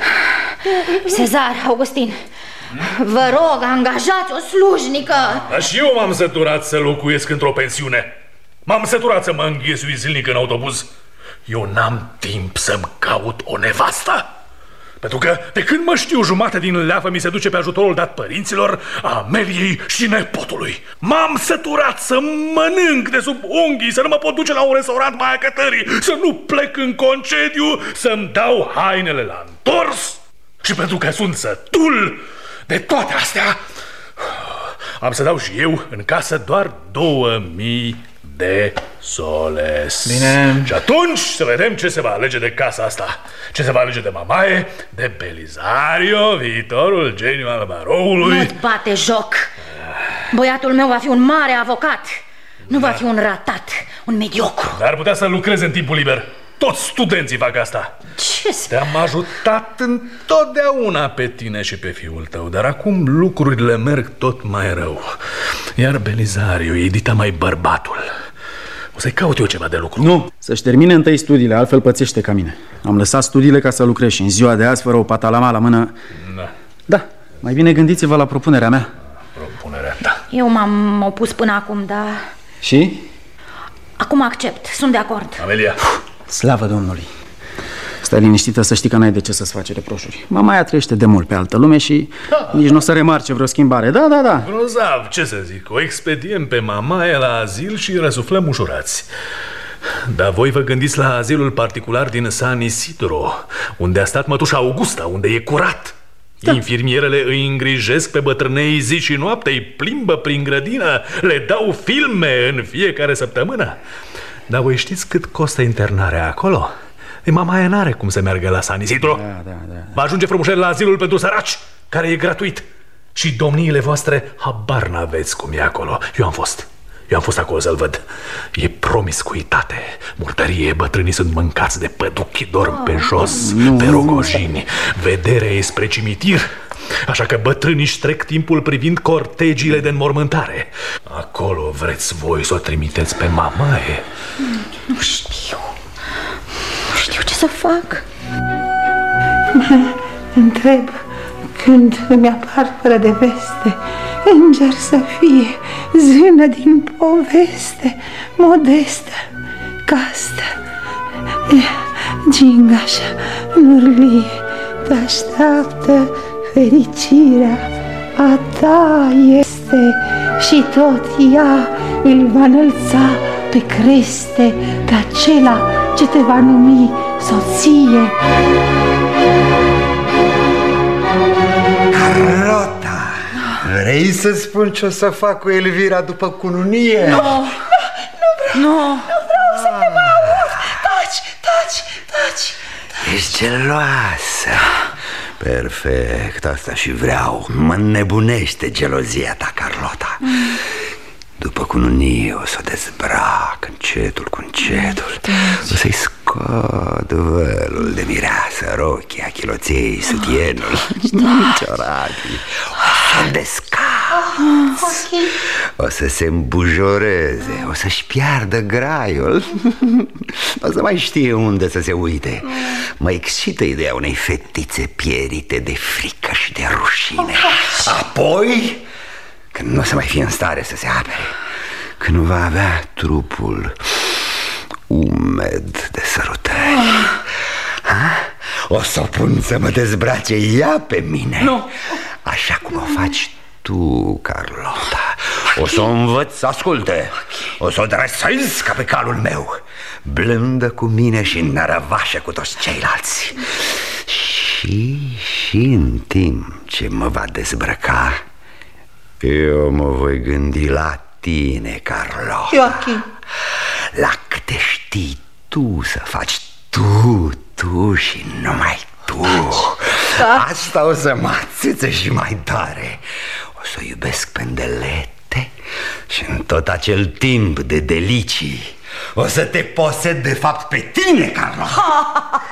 Cezar, Augustin, vă rog, angajați o slujnică. Dar și eu m-am săturat să locuiesc într-o pensiune. M-am săturat să mă înghesui zilnic în autobuz. Eu n-am timp să-mi caut o nevastă. Pentru că de când mă știu, jumate din leafă mi se duce pe ajutorul dat părinților, Ameliei și nepotului. M-am săturat să mănânc de sub unghii, să nu mă pot duce la un restaurant mai acătării, să nu plec în concediu, să-mi dau hainele la întors. Și pentru că sunt sătul de toate astea, am să dau și eu în casă doar două mii de soles. Bine. Și atunci să vedem ce se va alege de casa asta. Ce se va alege de mamaie, de Belisario, viitorul geniu al baroului. Nu-ți bate joc. Băiatul meu va fi un mare avocat. Nu va fi un ratat, un mediocru. Dar ar putea să lucreze în timpul liber. Toți studenții fac asta. Ce? Te-am ajutat întotdeauna pe tine și pe fiul tău, dar acum lucrurile merg tot mai rău. Iar Belisario e dita mai bărbatul. O să-i caut eu ceva de lucru. Nu, să-și termine întâi studiile, altfel pățește ca mine. Am lăsat studiile ca să lucrez și în ziua de azi, fără o patalama la mână. Da. Da, mai bine gândiți-vă la propunerea mea. Propunerea ta. Eu m-am opus până acum, dar... Și? Acum accept, sunt de acord. Amelia. Slavă Domnului. Stai liniștită să știi că n-ai de ce să-ți faci reproșuri. Mamaia trăiește de mult pe altă lume și da. nici nu o să remarce vreo schimbare. Da, da, da. Grozav, ce să zic, o expediem pe mamaia la azil și răsuflăm ușurați. Dar voi vă gândiți la azilul particular din San Isidro, unde a stat mătușa Augusta, unde e curat. Da. Infirmierele îi îngrijesc pe bătrânei zi și noapte, îi plimbă prin grădină, le dau filme în fiecare săptămână. Dar voi știți cât costă internarea acolo? E, mamaia n-are cum să meargă la San Isidro. Da, da, da, da. Va ajunge frumușel la azilul pentru săraci, care e gratuit. Și domniile voastre habar n-aveți cum e acolo. Eu am fost. Eu am fost acolo să-l văd. E promiscuitate, murdărie, bătrânii sunt mâncați de păduchi, dorm pe jos, nu. pe rogojini. Vederea e spre cimitir, așa că bătrânii își trec timpul privind cortegiile de înmormântare. Acolo vreți voi să o trimiteți pe mamaie? Nu știu. Nu știu ce să fac. Mă întreb când îmi apar fără de veste, înger să fie, zână din poveste, modestă, castă, gingașa, nurlie, te așteaptă fericirea, a ta este și tot ea îl va înălța pe creste, pe acela ce te va numi soție. Carlota, vrei să spun ce o să fac cu Elvira după cununie? Nu, nu, nu vreau, nu, nu vreau să te mă aud. Taci, taci, taci. Ești geloasă. Perfect, asta și vreau. Mă înnebunește gelozia ta, Carlota. mm. După cununie o să o dezbrac încetul cu încetul. O să-i scot vălul de mireasă, rochia, chiloței, sutienul, ciorapii. O să-l descați. O să se îmbujoreze, o să-și piardă graiul. O să mai știe unde să se uite. Mă excită ideea unei fetițe pierite de frică și de rușine. Apoi, când nu o să mai fie în stare să se apere, când va avea trupul umed de sărutări, ha? O să o pun să mă dezbrace ea pe mine. Nu. Așa cum o faci tu, Carlota. O să o învăț să asculte. O să o dresez ca pe calul meu, blândă cu mine și nărăvașă cu toți ceilalți. Și, și în timp ce mă va dezbrăca, eu mă voi gândi la tine, Carlota. Joachim. La câte știi tu să faci tu, tu și numai tu. Da. Asta o să mă atâțe și mai tare. O să o iubesc pe îndelete și în tot acel timp de delicii o să te posed de fapt pe tine, Carlota.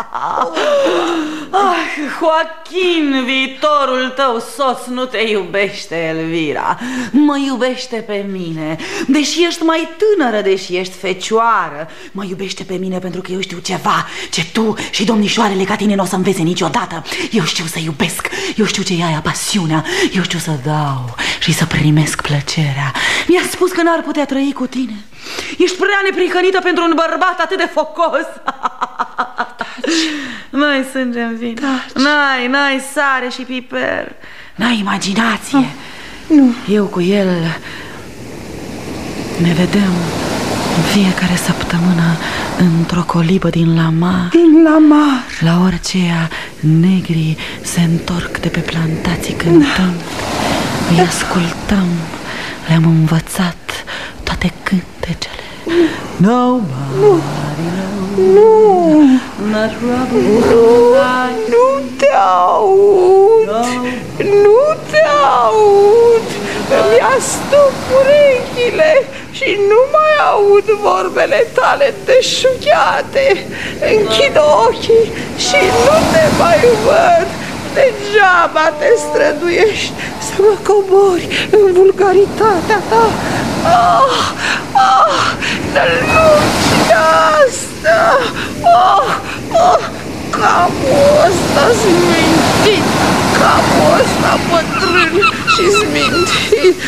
Ah, Joachim, viitorul tău soț nu te iubește, Elvira. Mă iubește pe mine. Deși ești mai tânără, deși ești fecioară, mă iubește pe mine pentru că eu știu ceva ce tu și domnișoarele ca tine nu o să învețe niciodată. Eu știu să iubesc, eu știu ce e aia pasiunea, eu știu să dau și să primesc plăcerea. Mi-a spus că n-ar putea trăi cu tine. Ești prea neprihănită pentru un bărbat atât de focos. N-ai sânge în vin, N-ai, n-ai sare și piper, n-ai imaginație. oh, Nu. Eu cu el ne vedem în fiecare săptămână într-o colibă din Lamar. Din Lamar. La oriceea negrii se întorc de pe plantații cântând. Îi ascultăm, le-am învățat toate cântecele. Nu. Nu. Nu. Nu te aud. Nu te aud. Îmi astup urechile și nu mai aud vorbele tale deșughiate. Închid ochii și nu te mai văd. Degeaba te străduiești să mă cobori în vulgaritatea ta. Ah, ah, nălucile asta. Ah, ah, capul ăsta smintit, capul ăsta bătrân și smintit.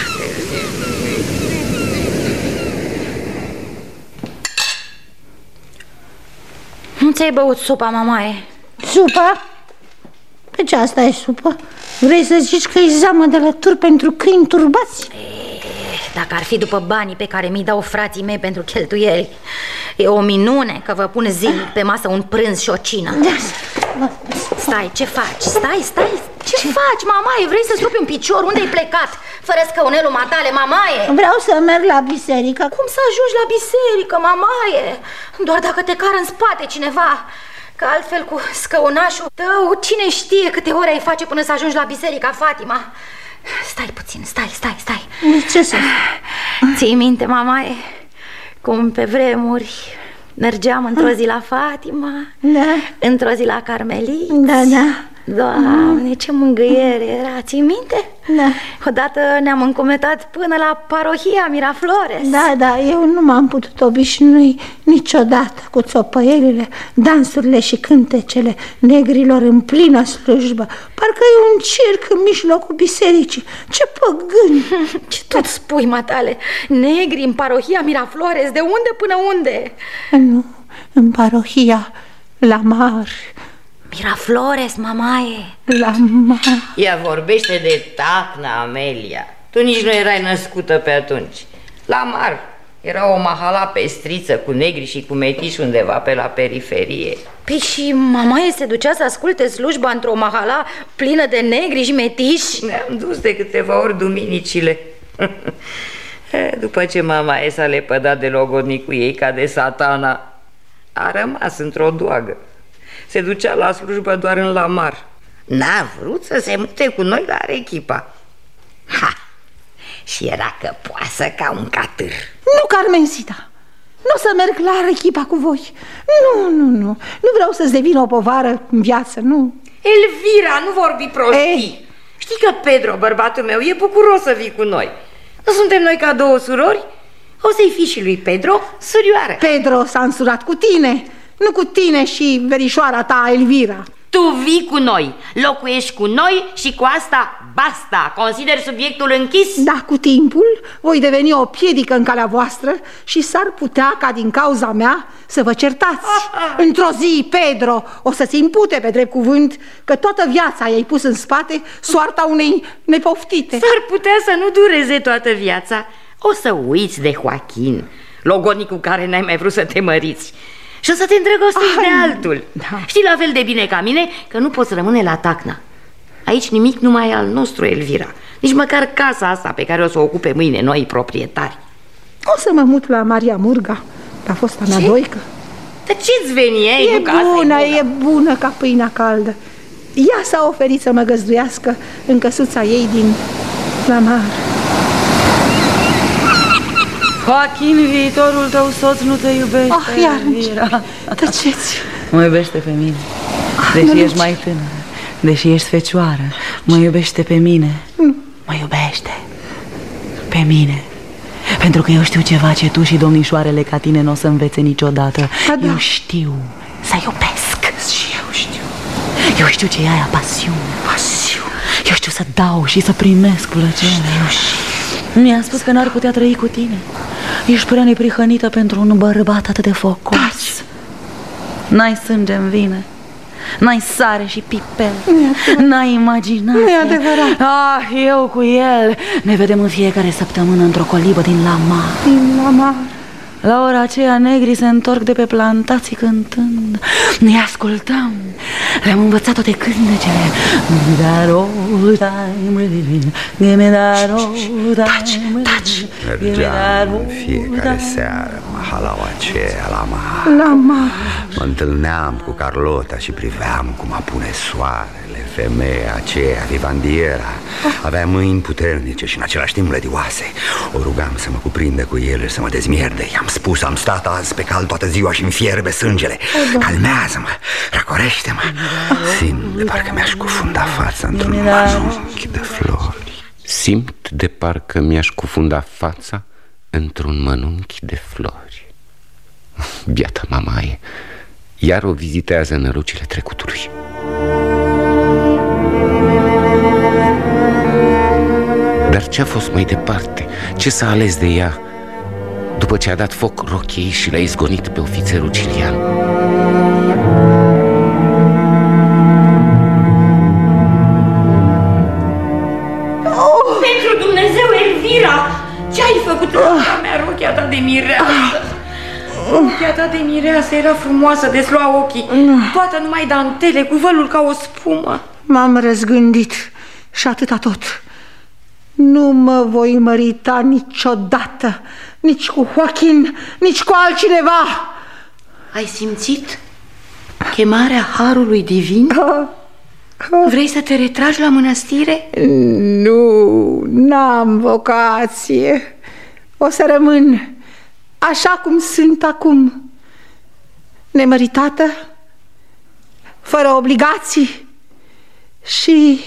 Nu ți-ai băut supa, mamaie? Supa? Pe ce asta e supă? Vrei să zici că e zamă de lături pentru câini turbați? Dacă ar fi după banii pe care mi-i dau frații mei pentru cheltuieli, e o minune că vă pun zilnic pe masă un prânz și o cină. Stai, ce faci? Stai, stai, ce, ce? faci, mamaie? Vrei să-ți rupi un picior? Unde-ai plecat? Fără scăunelul matale, mamaie? Vreau să merg la biserică. Cum să ajungi la biserică, mamaie? Doar dacă te cară în spate cineva. Că altfel cu scăunașul tău, cine știe câte ore ai face până să ajungi la biserica Fatima. Stai puțin, stai, stai, stai. Ce să Ții minte, mamaie, cum pe vremuri mergeam într-o zi la Fatima, da. într-o zi la Carmeliți? Da, da. Doamne, ce mângâiere era, ții minte? Da. Odată ne-am încumetat până la parohia Miraflores. Da, da, eu nu m-am putut obișnui niciodată cu țopăielile, dansurile și cântecele negrilor în plină slujbă. Parcă e un circ în mijlocul bisericii. Ce păgâni! Ce tot spui, matale? Negri în parohia Miraflores, de unde până unde? Nu, în parohia La Mar. Miraflores, mamaie. La Mar. Ea vorbește de Tacna, Amelia. Tu nici nu erai născută pe atunci. La Mar era o mahala pestriță cu negri și cu metiși undeva pe la periferie. Păi și mamaie se ducea să asculte slujba într-o mahala plină de negri și metiși? Ne-am dus de câteva ori duminicile. După ce mamaie s-a lepădat de logodnicul ei ca de Satana, a rămas într-o doagă. Se ducea la slujbă doar în La Mar. N-a vrut să se mute cu noi la Arechipa. Ha! Și era căpoasă ca un catâr. Nu, Carmencita, nu o să merg la Arechipa cu voi. Nu, nu, nu. Nu vreau să-ți devină o povară în viață, nu. Elvira, nu vorbi prostii. Ei. Știi că Pedro, bărbatul meu, e bucuros să vii cu noi. Nu suntem noi ca două surori? O să-i fii și lui Pedro surioară. Pedro s-a însurat cu tine, nu cu tine și verișoara ta, Elvira. Tu vii cu noi, locuiești cu noi și cu asta basta. Consider subiectul închis? Da, cu timpul voi deveni o piedică în calea voastră și s-ar putea ca din cauza mea să vă certați. Într-o zi, Pedro o să-ți impute pe drept cuvânt că toată viața i-ai pus în spate soarta unei nepoftite. S-ar putea să nu dureze toată viața. O să uiți de Joachim, logodnicul care n-ai mai vrut să te măriți, și o să te îndrăgostești de altul. Da. Știi la fel de bine ca mine că nu poți rămâne la Tacna. Aici nimic nu mai e al nostru, Elvira. Nici măcar casa asta pe care o să o ocupe mâine noi proprietari. O să mă mut la Maria Murga, la fosta mea doică. Dar ce-ți veni ei? E bună, e bună ca pâinea caldă. Ea s-a oferit să mă găzduiască în căsuța ei din La Mar. Joachim, viitorul tău soț nu te iubește. Ah, iar tăceți. Mă iubește pe mine, deși ești mai tânără, deși ești fecioară. Mă iubește pe mine. Mă iubește pe mine. Pentru că eu știu ceva ce tu și domnișoarele ca tine nu o să învețe niciodată. Da. Eu știu să iubesc. Și eu știu. Eu știu ce e aia pasiune. Pasiune. Eu știu să dau și să primesc plăcere. Eu știu. Mi-a spus că n-ar putea trăi cu tine. Ești prea neprihănită pentru un bărbat atât de focos. N-ai sânge în vine, n-ai sare și pipel, n-ai imaginație. Nu e adevărat. Ah, eu cu el ne vedem în fiecare săptămână într-o colibă din La Mar. Din La Mar. La ora aceea negrii se întorc de pe plantații cântând. Ne ascultăm. Le-am învățat toate cântecele. Taci, taci. Mergeam în fiecare seară mahalaua aceea la Mar. La Mar. Mă întâlneam cu Carlota și priveam cum apune soarele. Femeia aceea, vivandiera, avea mâini puternice și în același timp lădioase. O rugam să mă cuprindă cu ele și să mă dezmierde. I-am spus, am stat azi pe cal toată ziua și-mi fierbe sângele. Calmează-mă, răcorește-mă. Simt de parcă mi-aș cufunda fața într-un mănunchi de flori. Simt de parcă mi-aș cufunda fața într-un mănunchi de flori. Biata mamaie, iar o vizitează nălucile trecutului. Dar ce a fost mai departe? Ce s-a ales de ea după ce a dat foc rochiei și l-a izgonit pe ofițerul Cilian? Oh! Pentru Dumnezeu, Elvira! Ce ai făcut în oh. mea, rochia ta de mireasă? Rochia ta de mireasă era frumoasă, de-ți lua ochii. Toată numai dantele, cu vălul ca o spumă. M-am răzgândit și atâta tot. Nu mă voi mărita niciodată, nici cu Joachim, nici cu altcineva. Ai simțit chemarea harului divin? Vrei să te retragi la mănăstire? Nu, n-am vocație. o să rămân așa cum sunt acum, nemăritată, fără obligații și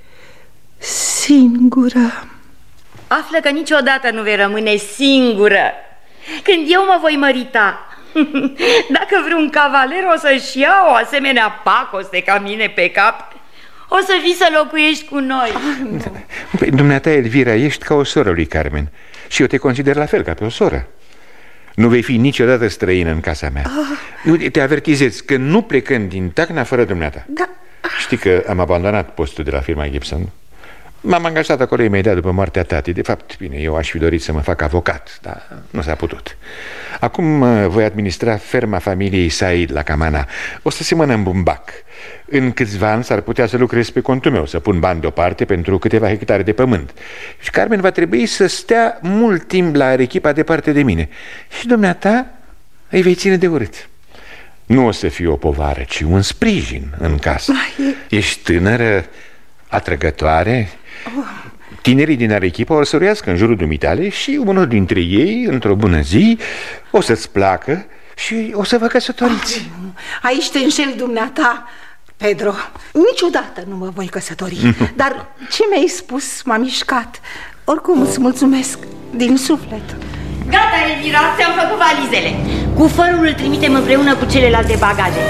singură. Află că niciodată nu vei rămâne singură. Când eu mă voi mărita, dacă vreun cavaler o să-și ia o asemenea pacoste ca mine pe cap, o să vii să locuiești cu noi. Păi, dumneata, Elvira, ești ca o soră lui Carmen și eu te consider la fel, ca pe o soră. Nu vei fi niciodată străină în casa mea. Eu te avertizez că nu plecând din Tacna fără dumneata. Da. Știi că am abandonat postul de la firma Gibson. M-am angajat acolo imediat după moartea tatii. De fapt, bine, eu aș fi dorit să mă fac avocat, dar nu s-a putut. Acum voi administra ferma familiei Said la Camana. O să semănă în bumbac. În câțiva ani s-ar putea să lucrez pe contul meu, să pun bani deoparte pentru câteva hectare de pământ. Și Carmen va trebui să stea mult timp la Arechipa departe de mine. Și dumneata îi vei ține de urât. Nu o să fie o povară, ci un sprijin în casă. Ești tânără, atrăgătoare. Tinerii din Arechipa o să ruiască în jurul dumitale și unul dintre ei, într-o bună zi, o să-ți placă și o să vă căsătoriți. Aici te înșeli, dumneata, Pedro. Niciodată nu mă voi căsători. Dar ce mi-ai spus m-a mișcat. Oricum îți mulțumesc din suflet. Gata, Elvira, ți-am făcut valizele. Cufărul îl trimitem împreună cu celelalte bagaje.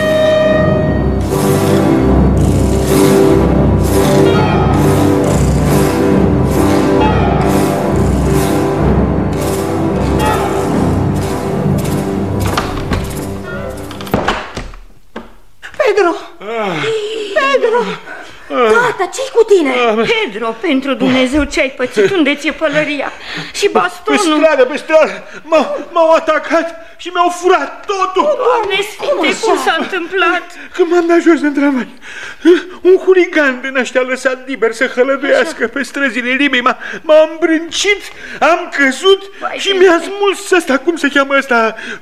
Pedro! Pedro! Tata, ce-i cu tine? Pedro, pentru Dumnezeu, ce-ai pățit? Unde ți-e pălăria? Și bastonul? Pe stradă, pe stradă! M-au atacat și mi-au furat totul! Doamne Sfinte, cum s-a întâmplat? Când m-am dat jos în tramvai, un huligan din ăștia lăsat liber să hălăduiască pe străzile Limei. M-a îmbrâncit, am căzut și mi-a smuls ăsta, cum se cheamă ăsta?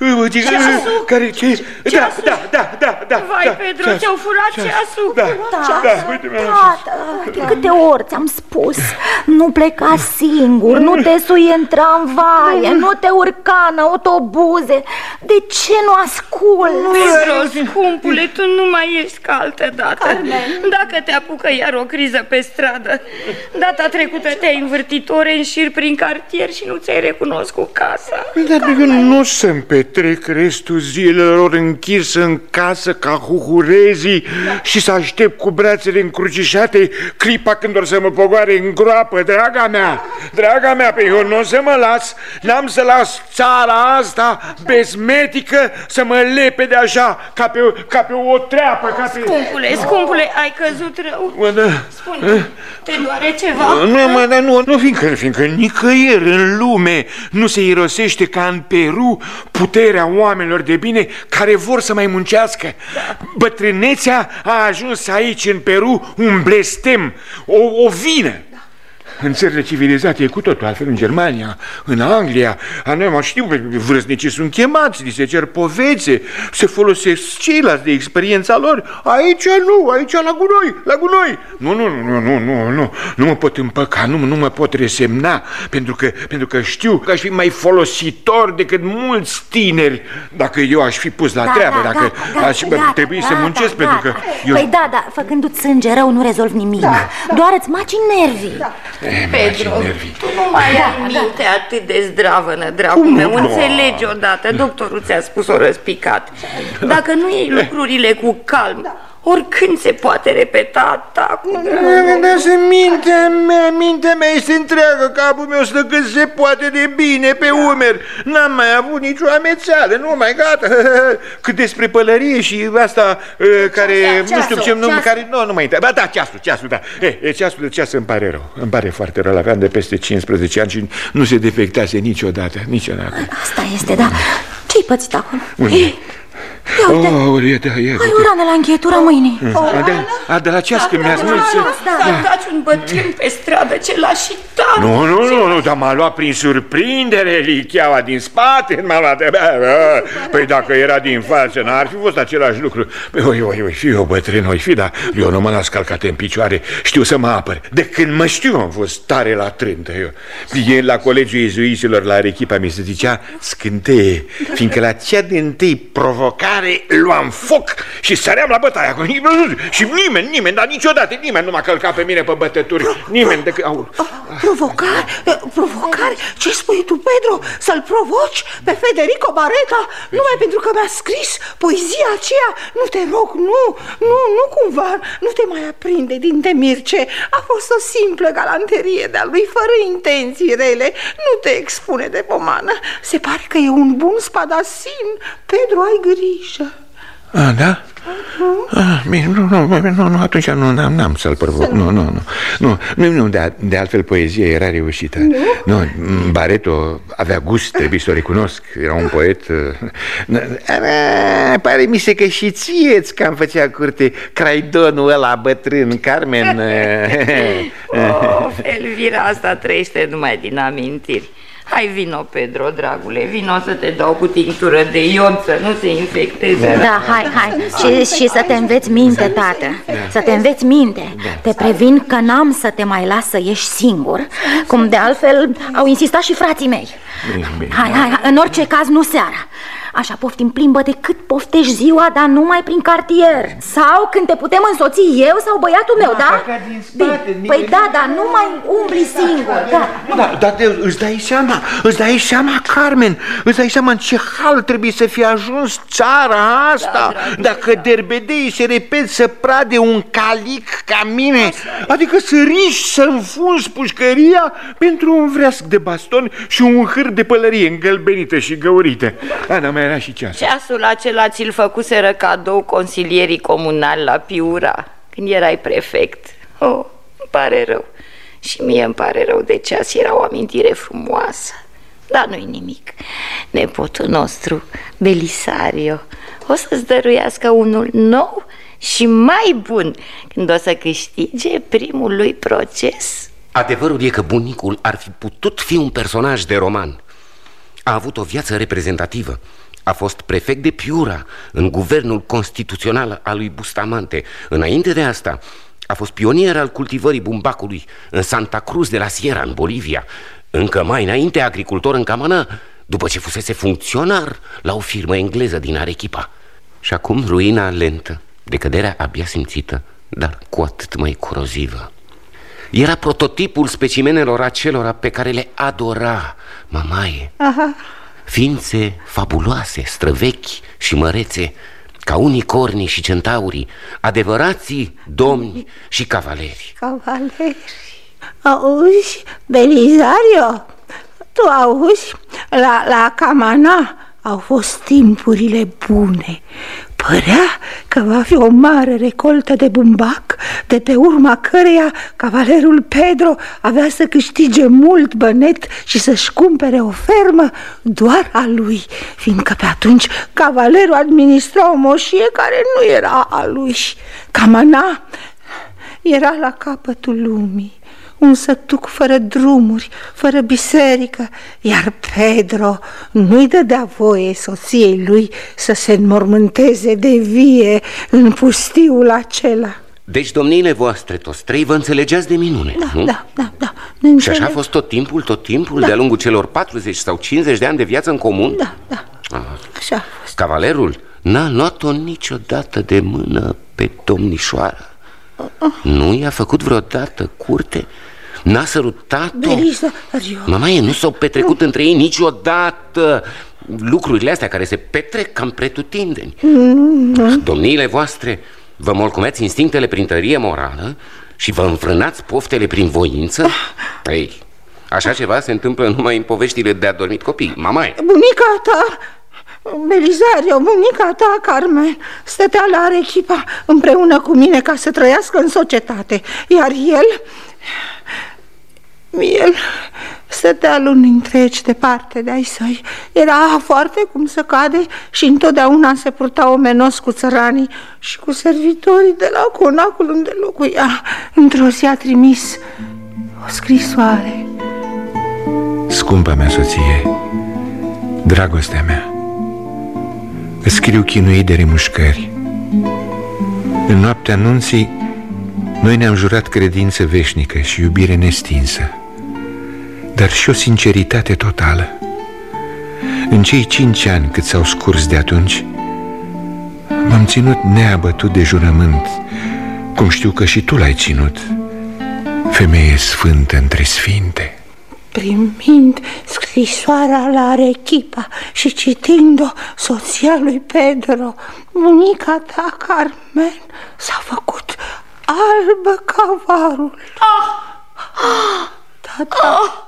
Ceasul? Care, ce? Da, da, da, da, da. Vai, Pedro, ți-au furat ceasul? Da, da, uite, mi-a Tată, de câte ori ți-am spus, nu pleca singur, nu te sui în tramvaie, nu te urca în autobuze. De ce nu asculti? Pedro, scumpule, tu nu mai ești ca altă dată. Carmen. Dacă te apucă iar o criză pe stradă, data trecută te-ai învârtit ore în șir prin cartier și nu ți-ai recunoscut casa. Dar eu nu o să-mi petrec restul zilelor închis în casă ca huhurezii și să aștept cu brațele încrucișate clipa când or să mă pogoare în groapă. Draga mea, draga mea, pe eu nu o să mă las. N-am să las țara asta bezmetică să mă lepede așa ca pe, ca pe o treapă, ca pe... Scumpule, scumpule, ai căzut rău? Mă, da. Spune, te doare ceva? Nu, mă, dar nu, nu fiindcă, fiindcă nicăieri în lume nu se irosește ca în Peru puterea oamenilor de bine care vor să mai muncească. Da. Bătrânețea a ajuns aici în Peru un blestem, o, o vină. În țările civilizate e cu totul altfel, în Germania, în Anglia. A noi mă știu, vârstnicii sunt chemați, li se cer povețe, se folosesc ceilalți de experiența lor. Aici nu, aici la gunoi, la gunoi. Nu, nu, nu, nu, nu, nu, nu mă pot împăca, nu, nu mă pot resemna, pentru că, pentru că știu că aș fi mai folositor decât mulți tineri dacă eu aș fi pus la da, treabă, da, dacă da, aș da, trebui da, să da, muncesc, da, pentru că... Eu... Păi da, da, făcându-ți sânge rău nu rezolvi nimic, da, da. Doar îți maci nervii. Da. Pedro, tu nu mai ai minte atât de zdravănă, dragul meu. Înțelegi odată, doctorul ți-a spus-o răspicat. Dacă nu iei lucrurile cu calm, oricând se poate repeta atacul. Dar să mintea mea, mintea mea este întreagă, capul meu stă cât se poate de bine pe umeri. N-am mai avut nicio amețeală, nu mai gata. Cât despre pălărie și asta care, nu știu ce, nu, care, nu, nu mai intră. Ba da, ceasul, ceasul, da. E, ceasul de ceas îmi pare rău, îmi pare foarte rău. L-aveam de peste cincisprezece ani și nu se defectase niciodată, niciodată. Asta este, da. Ce-ai pățit acum? Ia uite, oh, e, da, e, ai o rană la încheietura mâinii. A, de, a, de la ceas când mi-a smuls. S-a dat un bătrân pe stradă ce l-a și dat. Nu, nu, nu, nu, dar m-a luat prin surprindere licheaua din spate, m-a luat. Păi dacă era din față, n-ar fi fost același lucru. Păi, oi, oi, oi, fi eu bătrân, oi fi, dar eu nu mă las calcate în picioare, știu să mă apăr. De când mă știu am fost tare la trântă eu. Ieri la colegiul iezuiților la Arechipa mi se zicea scânteie, fiindcă la cea din-tâi provocare luam foc și săream la bătaia. Și nimeni, nimeni, dar niciodată nimeni nu m-a călcat pe mine pe bătături. Nimeni decât... Provocare? Provocare? Ce spui tu, Pedro? Să-l provoci pe Federico Bareta? Numai pentru că mi-a scris poezia aceea? Nu te rog, nu, nu, nu cumva, nu te mai aprinde din temirce. A fost o simplă galanterie de-a lui, fără intenții rele. Nu te expune de pomană. Se pare că e un bun spadasin. Pedro, ai grijă. A, da? Ah, bine, nu, nu, nu, nu, atunci nu, n-am să-l provoc. Nu, nu, nu, nu, nu, nu de, de altfel poezia era reușită. Nu? Nu, Barreto avea gust, trebuie să o recunosc. Era un poet. Pare mi se că și ție-ți cam făcea curte craidonul ăla bătrân, Carmen. Of, Elvira, asta trăiește numai din amintiri. Hai, vino, Pedro, dragule, vino să te dau cu tinctură de iod, să nu se infecteze. Da, hai, hai, și, și să te înveți minte, tată, să te înveți minte. Te previn că n-am să te mai las să ieși singur, cum de altfel au insistat și frații mei. Hai, hai, în orice caz nu seara. Așa, poftim, plimbă-te cât poftești ziua, dar numai prin cartier. Sau când te putem însoți eu sau băiatul meu, da? Bine, păi da, dar nu mai umbli singur, da. Da, dar îți dai seama, îți dai seama, Carmen, îți dai seama în ce hal trebuie să fie ajuns țara asta, da, dacă derbedeii se repet să prade un calic ca mine, așa, adică să riști, să înfunzi pușcăria pentru un vreasc de baston și un hâr de pălărie îngălbenită și găurită. Ana mea era și ceasul. Ceasul acela ți-l făcuseră cadou consilierii comunali la Piura, când erai prefect. Oh, îmi pare rău. Și mie îmi pare rău de ceas, era o amintire frumoasă. Dar nu-i nimic. Nepotul nostru, Belisario, o să-ți dăruiască unul nou și mai bun când o să câștige primul lui proces. Adevărul e că bunicul ar fi putut fi un personaj de roman. A avut o viață reprezentativă. A fost prefect de Piura în guvernul constituțional al lui Bustamante. Înainte de asta a fost pionier al cultivării bumbacului în Santa Cruz de la Sierra, în Bolivia. Încă mai înainte agricultor în Camaná, după ce fusese funcționar la o firmă engleză din Arechipa. Și acum ruina lentă, decăderea abia simțită, dar cu atât mai corozivă. Era prototipul specimenelor acelora pe care le adora mamaie. Aha. Ființe fabuloase, străvechi și mărețe, ca unicornii și centaurii, adevărații domni și cavaleri. Cavaleri. Auzi, Belisario, tu auzi, la, la Camaná au fost timpurile bune. Părea că va fi o mare recoltă de bumbac, de pe urma căreia cavalerul Pedro avea să câștige mult bănet și să-și cumpere o fermă doar a lui, fiindcă pe atunci cavalerul administra o moșie care nu era a lui. Camaná era la capătul lumii, un sătuc fără drumuri, fără biserică, iar Pedro nu-i dădea voie soției lui să se înmormânteze de vie în pustiul acela. Deci, domniile voastre, toți trei, vă înțelegeați de minune, da, nu? Da, da, da. Și așa a fost tot timpul, tot timpul, da, de-a lungul celor patruzeci sau cincizeci de ani de viață în comun? Da, da, ah. Așa a fost. Cavalerul n-a luat-o niciodată de mână pe domnișoară. uh. Nu i-a făcut vreodată curte? N-a sărutat-o? Mamaie, nu s-au petrecut nu. între ei niciodată lucrurile astea care se petrec cam pretutindeni. mm. Domniile voastre vă molcumeați instinctele prin tărie morală și vă înfrânați poftele prin voință? Ei, așa ceva se întâmplă numai în poveștile de adormit copii. Mamaie, bunica ta, Belisario, bunica ta, Carmen, stătea la Arechipa împreună cu mine ca să trăiască în societate, iar el... El stătea luni întregi departe de ai săi. Era foarte cum să cade și întotdeauna se purta omenos cu țăranii și cu servitorii de la conacul unde locuia. Într-o zi a trimis o scrisoare. Scumpa mea soție, dragostea mea, îți scriu chinuit de remușcări. În noaptea anunții, noi ne-am jurat credință veșnică și iubire nestinsă, dar și o sinceritate totală. În cei cinci ani cât s-au scurs de atunci, m-am ținut neabătut de jurământ, cum știu că și tu l-ai ținut, femeie sfântă între sfinte. Primind scrisoarea la Arechipa și citind-o, soția lui Pedro, bunica ta, Carmen, s-a făcut albă ca varul. Tata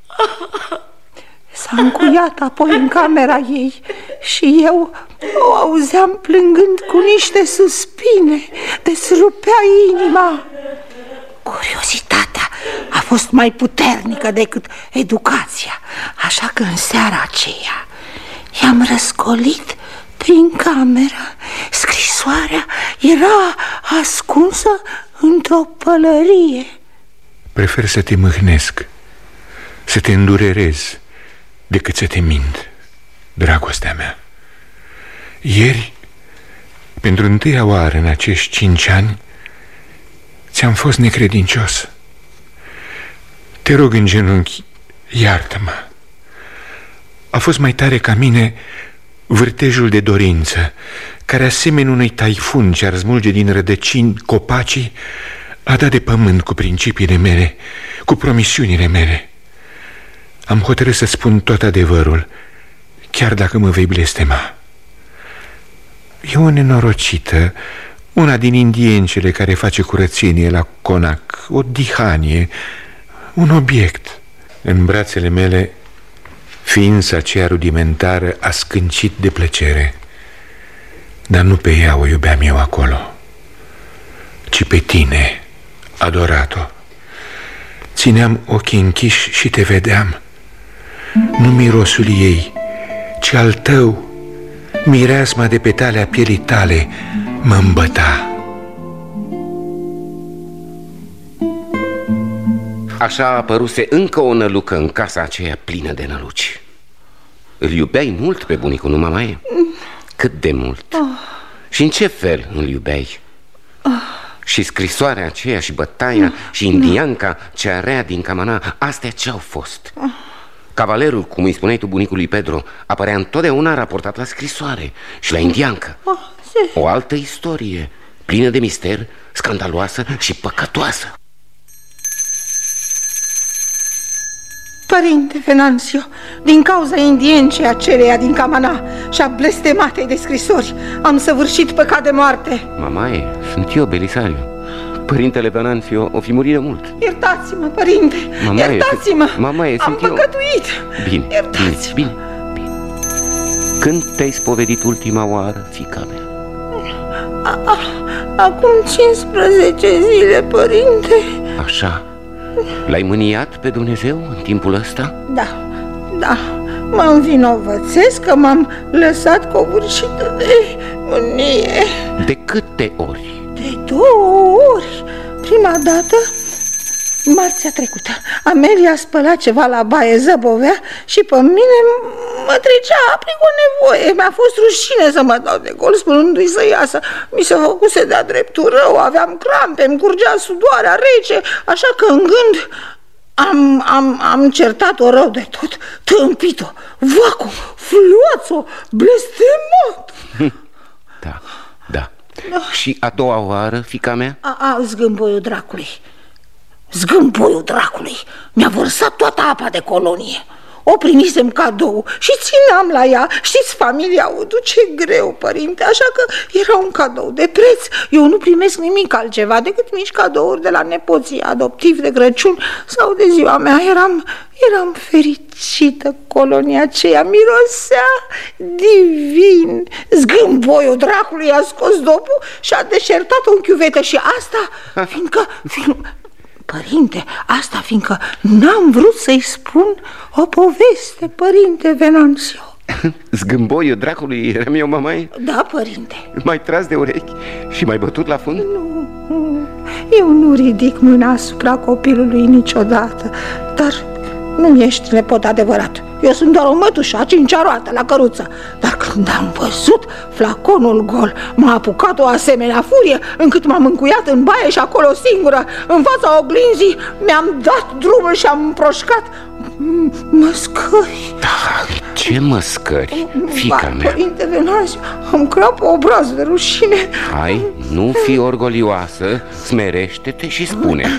s-a încuiat apoi în camera ei și eu o auzeam plângând cu niște suspine, de-ți rupea inima. Curiozitatea a fost mai puternică decât educația, așa că în seara aceea i-am răscolit prin cameră. Scrisoarea era ascunsă într-o pălărie. Prefer să te mâhnesc, să te îndurerez, decât să te mint, dragostea mea. Ieri, pentru întâia oară în acești cinci ani, ți-am fost necredincios. Te rog în genunchi, iartă-mă. A fost mai tare ca mine vârtejul de dorință, care asemeni unui taifun ce ar smulge din rădăcini copacii, a dat de pământ cu principiile mele, cu promisiunile mele. Am hotărât să spun tot adevărul, chiar dacă mă vei blestema. E o nenorocită, una din indiencele care face curățenie la conac, o dihanie, un obiect. În brațele mele, ființa aceea rudimentară a scâncit de plăcere, dar nu pe ea o iubeam eu acolo, ci pe tine, adorat-o. Țineam ochii închiși și te vedeam. Nu mirosul ei, ci al tău, mireasma de petale a pielii tale mă îmbăta. Așa apăruse încă o nălucă în casa aceea plină de năluci. Îl iubeai mult pe bunicul, nu, mamaie? Cât de mult? Oh. Și în ce fel îl iubeai? Oh. Și scrisoarea aceea și bătaia oh. și indianca cea rea din Camana, astea ce-au fost? Oh. Cavalerul, cum îi spuneai tu bunicului Pedro, apărea întotdeauna raportat la scrisoare și la indiancă. Oh, o altă istorie, plină de mister, scandaloasă și păcătoasă. Părinte Venancio, din cauza indiencei aceleia din Camana și a blestematei de scrisori, am săvârșit păcat de moarte. Mamaie, sunt eu, Belisario. Părintele Venancio o fi murit de mult. Iertați-mă, părinte, iertați-mă. Mamaie, am sunt păcătuit. Eu. Bine, iertați-mă. Bine, bine, bine. Când te-ai spovedit ultima oară, fiica mea? A, a, acum cincisprezece zile, părinte. Așa. L-ai mâniat pe Dumnezeu în timpul ăsta? Da, da. Mă învinovățesc că m-am lăsat covârșită de mânie. De câte ori? De două ori. Prima dată, marțea trecută, Amelia spăla ceva la baie, zăbovea și pe mine mă trecea aprig o nevoie. Mi-a fost rușine să mă dau de gol spunându-i să iasă. Mi se făcuse de-a dreptul rău, aveam crampe, îmi curgea sudoarea rece, așa că în gând am, am, am certat-o rău de tot, tâmpit-o, vacu, fluaț-o, blestemat. Da, da. Da. Și a doua oară, fiica mea? A, a, zgâmboiul dracului. Zgâmboiul dracului mi-a vărsat toată apa de colonie. O primisem cadou și țineam la ea. Știți, familia o duce greu, părinte, așa că era un cadou de preț. Eu nu primesc nimic altceva decât mici cadouri de la nepoții adoptivi de Crăciun sau de ziua mea. Eram, eram fericită. Colonia aceea mirosea divin. Zgâmboiul dracului a scos dopul și a deșertat-o în chiuvetă. Și asta fiindcă... fiindcă părinte, asta fiindcă n-am vrut să-i spun o poveste, părinte Venanțio. Zgâmboiul dracului eram eu, mamaie? Da, părinte. M-ai tras de urechi și m-ai bătut la fund? Nu, eu nu ridic mâna asupra copilului niciodată, dar nu ești nepot adevărat. Eu sunt doar o mătușă a cincea roată la căruță. Dar când am văzut flaconul gol, m-a apucat o asemenea furie încât m-am încuiat în baie și acolo singură, în fața oglinzii, mi-am dat drumul și am împroșcat măscări. Da, ce măscări, fiica mea? Părinte Venanțiu, am crap o obraz de rușine. Hai, nu fi orgolioasă, smerește-te și spune.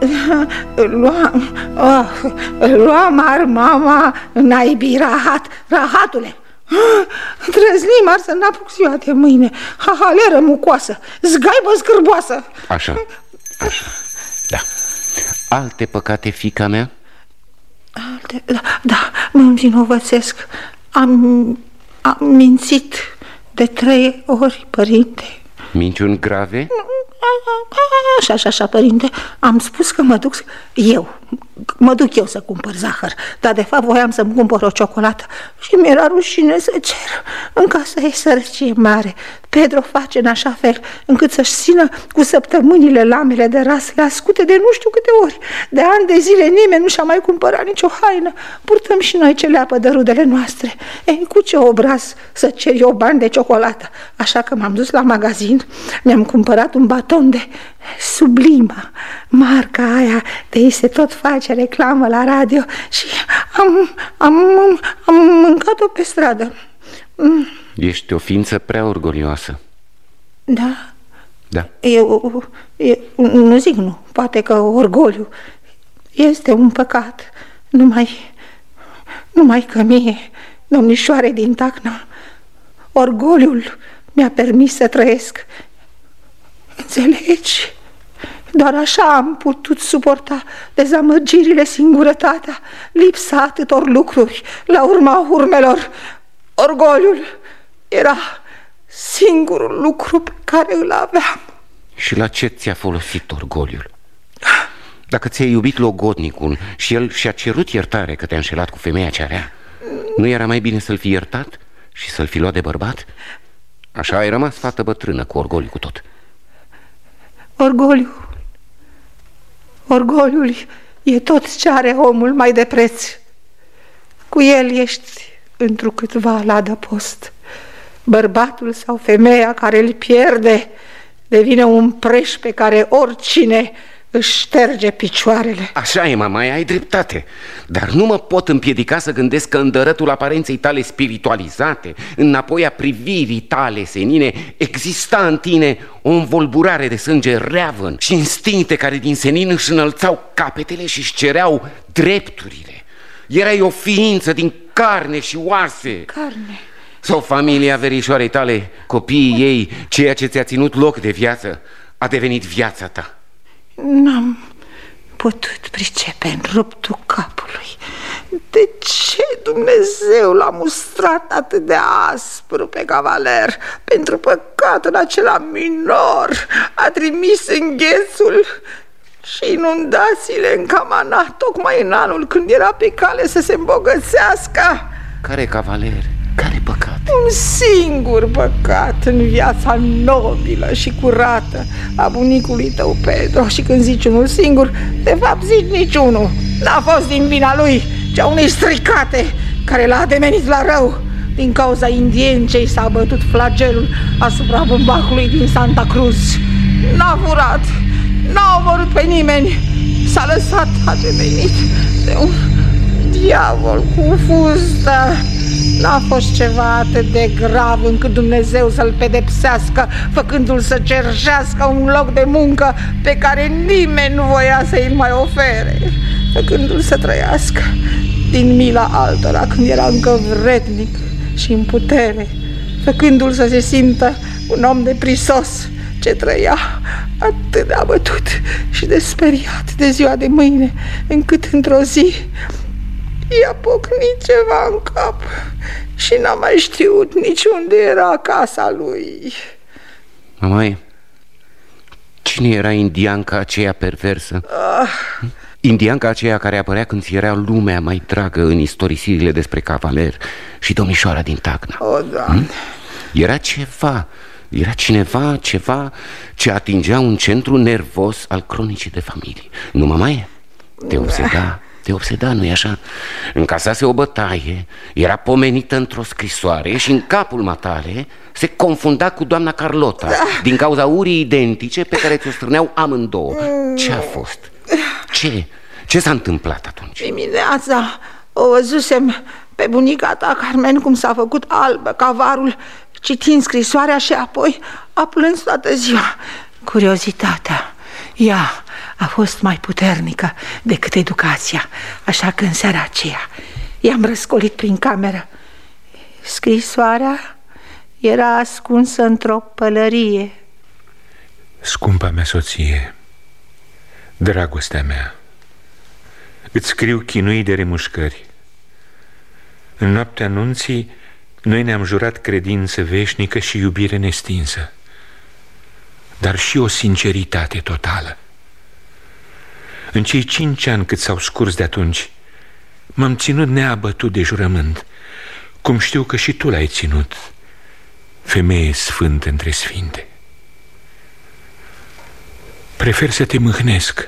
Luam, oh, luam armama naibii rahat, rahatule. Trăzlim ar să n-apuc ziua de mâine. Hahaleră mucoasă, zgaibă scârboasă. Așa, așa, da. Alte păcate, fiica mea? Alte, da, da, mă învinovățesc. Am, am mințit de trei ori, părinte. Minciuni grave? Așa, așa, așa, părinte. Am spus că mă duc eu Mă duc eu să cumpăr zahăr, dar de fapt voiam să-mi cumpăr o ciocolată și mi-era rușine să cer. În casa ei sărăcie mare. Pedro face în așa fel încât să-și țină cu săptămânile lamele de rasele ascute de nu știu câte ori. De ani de zile nimeni nu și-a mai cumpărat nicio haină. Purtăm și noi ce leapă de rudele noastre. Ei, cu ce obraz să cer eu bani de ciocolată? Așa că m-am dus la magazin, mi-am cumpărat un baton de Sublima, marca aia de ei se tot face reclamă la radio, și am, am, am mâncat-o pe stradă. Mm. Ești o ființă prea orgolioasă. Da? Da. Eu, eu nu zic nu, poate că orgoliu este un păcat. Numai, numai că mie, domnișoare din Tacna, orgoliul mi-a permis să trăiesc. Înțelegi? Doar așa am putut suporta dezamăgirile, singurătatea, lipsa atâtor lucruri. La urma urmelor, orgoliul era singurul lucru pe care îl aveam. Și la ce ți-a folosit orgoliul? Dacă ți-ai iubit logodnicul și el și-a cerut iertare că te-a înșelat cu femeia cea rea, nu era mai bine să-l fi iertat și să-l fi luat de bărbat? Așa ai rămas fată bătrână, cu orgoliu cu tot. Orgoliul Orgoliul e tot ce are omul mai de preț. Cu el ești întrucâtva la adăpost. Bărbatul sau femeia care îl pierde devine un preș pe care oricine își șterge picioarele. Așa e, mama, ai dreptate. Dar nu mă pot împiedica să gândesc că în dărătul aparenței tale spiritualizate, înapoi a privirii tale senine, exista în tine o învolburare de sânge reavăn și instincte care din senin își înălțau capetele și își cereau drepturile. Erai o ființă din carne și oase. Carne. Sau familia verișoarei tale, copiii ei, ceea ce ți-a ținut loc de viață, a devenit viața ta. N-am putut pricepe în ruptul capului. De ce Dumnezeu l-a mustrat atât de aspru pe cavaler? Pentru păcatul acela minor a trimis înghețul și inundațiile în Camana, tocmai în anul când era pe cale să se îmbogățească. Care cavaler? Care păcat? Un singur păcat în viața nobilă și curată a bunicului tău, Pedro. Și când zici unul singur, de fapt zici niciunul. N-a fost din vina lui, ci a unei stricate care l-a ademenit la rău. Din cauza indiencei s-a bătut flagelul asupra bumbacului din Santa Cruz. N-a furat, n-a omorât pe nimeni, s-a lăsat ademenit de un diavol cu fustă. N-a fost ceva atât de grav încât Dumnezeu să-l pedepsească, făcându-l să cerșească un loc de muncă pe care nimeni nu voia să îl mai ofere, făcându-l să trăiască din mila altora când era încă vrednic și în putere, făcându-l să se simtă un om de prisos ce trăia atât de abătut și de speriat de ziua de mâine, încât într-o zi i-a pocnit ceva în cap și n-a mai știut nici unde era casa lui. Mamaie, ce cine era indianca aceea perversă? Ah. Indianca aceea care apărea când ți era lumea mai dragă în istorisirile despre cavaler și domnișoara din Tacna. O, da. Hmm? Era ceva, era cineva, ceva ce atingea un centru nervos al cronicii de familie. Nu, mamaie? Te obseda, te obseda, nu-i așa? Încasase o bătaie, era pomenită într-o scrisoare și în capul matale se confunda cu doamna Carlota, da, din cauza urii identice pe care ți-o strâneau amândouă. Ce a fost? Ce? Ce s-a întâmplat atunci? Dimineața o văzusem pe bunica ta, Carmen, cum s-a făcut albă ca varul, citind scrisoarea și apoi a plâns toată ziua. Curiozitatea, ea a fost mai puternică decât educația, așa că în seara aceea i-am răscolit prin cameră. Scrisoarea era ascunsă într-o pălărie. Scumpa mea soție, dragostea mea, îți scriu chinui de remușcări. În noaptea nunții noi ne-am jurat credință veșnică și iubire nestinsă, dar și o sinceritate totală. În cei cinci ani cât s-au scurs de atunci, m-am ținut neabătut de jurământ, cum știu că și tu l-ai ținut, femeie sfântă între sfinte. Prefer să te mâhnesc,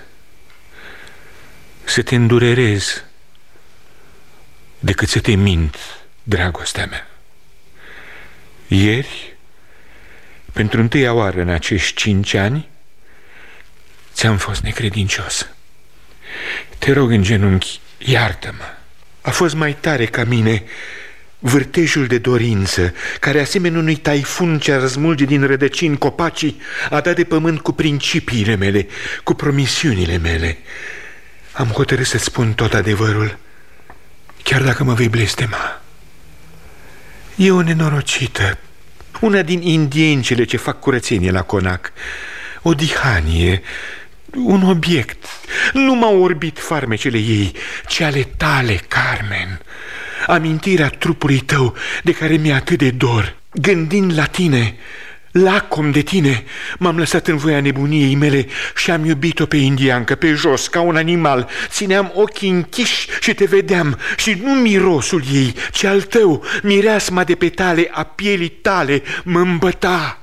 să te îndurerez, decât să te mint, dragostea mea. Ieri, pentru întâia oară în acești cinci ani, ți-am fost necredincios. Te rog în genunchi, iartă-mă. A fost mai tare ca mine vârtejul de dorință, care asemenea unui taifun ce răzmulge din rădăcini copacii, a dat de pământ cu principiile mele, cu promisiunile mele. Am hotărât să-ți spun tot adevărul, chiar dacă mă vei blestema. E o nenorocită, una din indiencele ce fac curățenie la conac, o dihanie, un obiect. Nu m-au orbit farmecele ei, ci ale tale, Carmen. Amintirea trupului tău de care mi-e atât de dor. Gândind la tine, lacom de tine, m-am lăsat în voia nebuniei mele și am iubit-o pe indiancă, pe jos, ca un animal. Țineam ochii închiși și te vedeam, și nu mirosul ei, ci al tău, mireasma de petale a pielii tale mă îmbăta.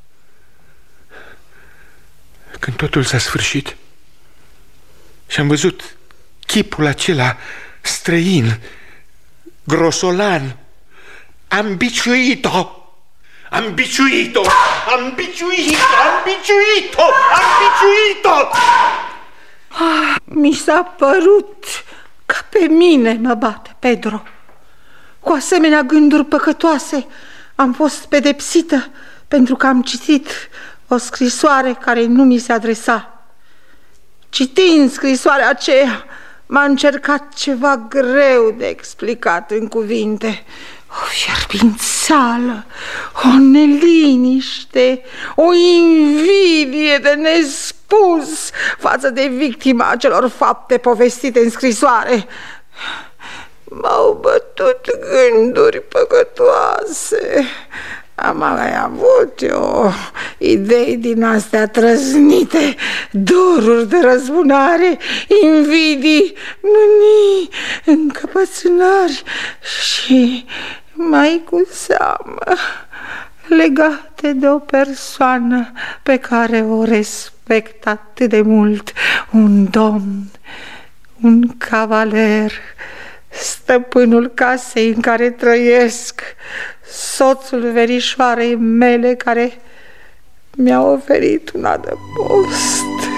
Când totul s-a sfârșit și am văzut chipul acela străin, grosolan, am biciuit-o. Am biciuit-o! Am biciuit-o! Am biciuit-o! Am biciuit-o! Ah, mi s-a părut ca pe mine mă bate Pedro. Cu asemenea gânduri păcătoase am fost pedepsită pentru că am citit o scrisoare care nu mi se adresa. Citind scrisoarea aceea, m-a încercat ceva greu de explicat în cuvinte. O fierbințeală, o neliniște, o invidie de nespus față de victima acelor fapte povestite în scrisoare. M-au bătut gânduri păcătoase. Am mai avut eu idei din astea trăznite, doruri de răzbunare, invidii, mânii, încăpățânări și, mai cu seamă, legate de o persoană pe care o respect atât de mult, un domn, un cavaler, stăpânul casei în care trăiesc, soțul verișoarei mele care mi-a oferit un adăpost.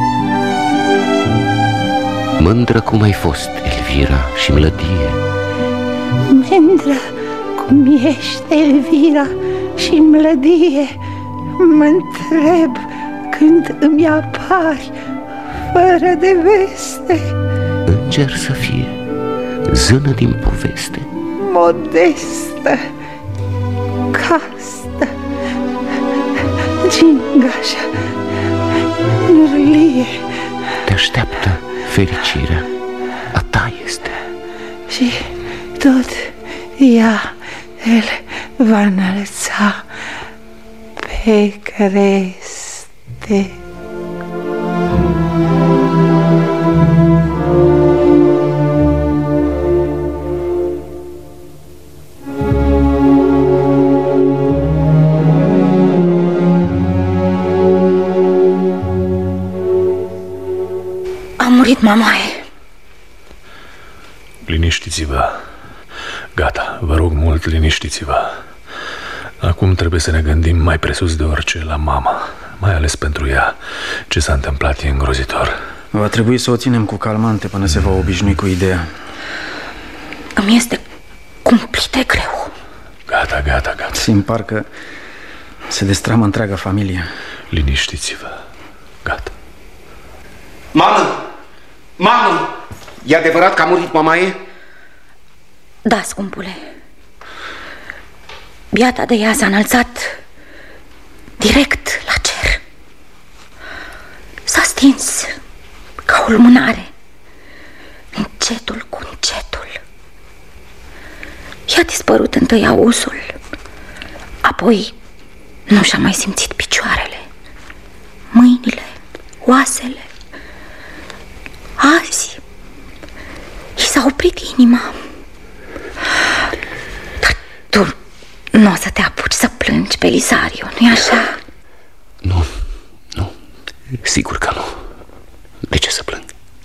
Mândră cum ai fost, Elvira, și mlădie. Mândră cum ești, Elvira, și mlădie. Mă întreb când îmi apari fără de veste. Înger să fie, zână din poveste, modestă, castă, gingașă, nurlie. Te așteaptă fericirea, a ta este. Și tot ea îl va înălța pe creste. venit, mamaie. Liniștiți-vă. Gata, vă rog mult, liniștiți-vă. Acum trebuie să ne gândim mai presus de orice la mama. Mai ales pentru ea. Ce s-a întâmplat e îngrozitor. Va trebui să o ținem cu calmante până se va obișnui cu ideea. Îmi este cumplit de greu. Gata, gata, gata. Simt parcă se destramă întreaga familie. Liniștiți-vă. Gata. Mamă! Mamă! E adevărat că a murit mamaie? Da, scumpule. Biata de ea s-a înălțat direct la cer. S-a stins ca o lumânare, încetul cu încetul. I-a dispărut întâi ausul, apoi nu și-a mai simțit picioarele, mâinile, oasele. Azi i s-a oprit inima. Dar tu nu o să te apuci să plângi, Belisario, nu-i așa? Nu, nu, sigur că nu. De ce să plâng?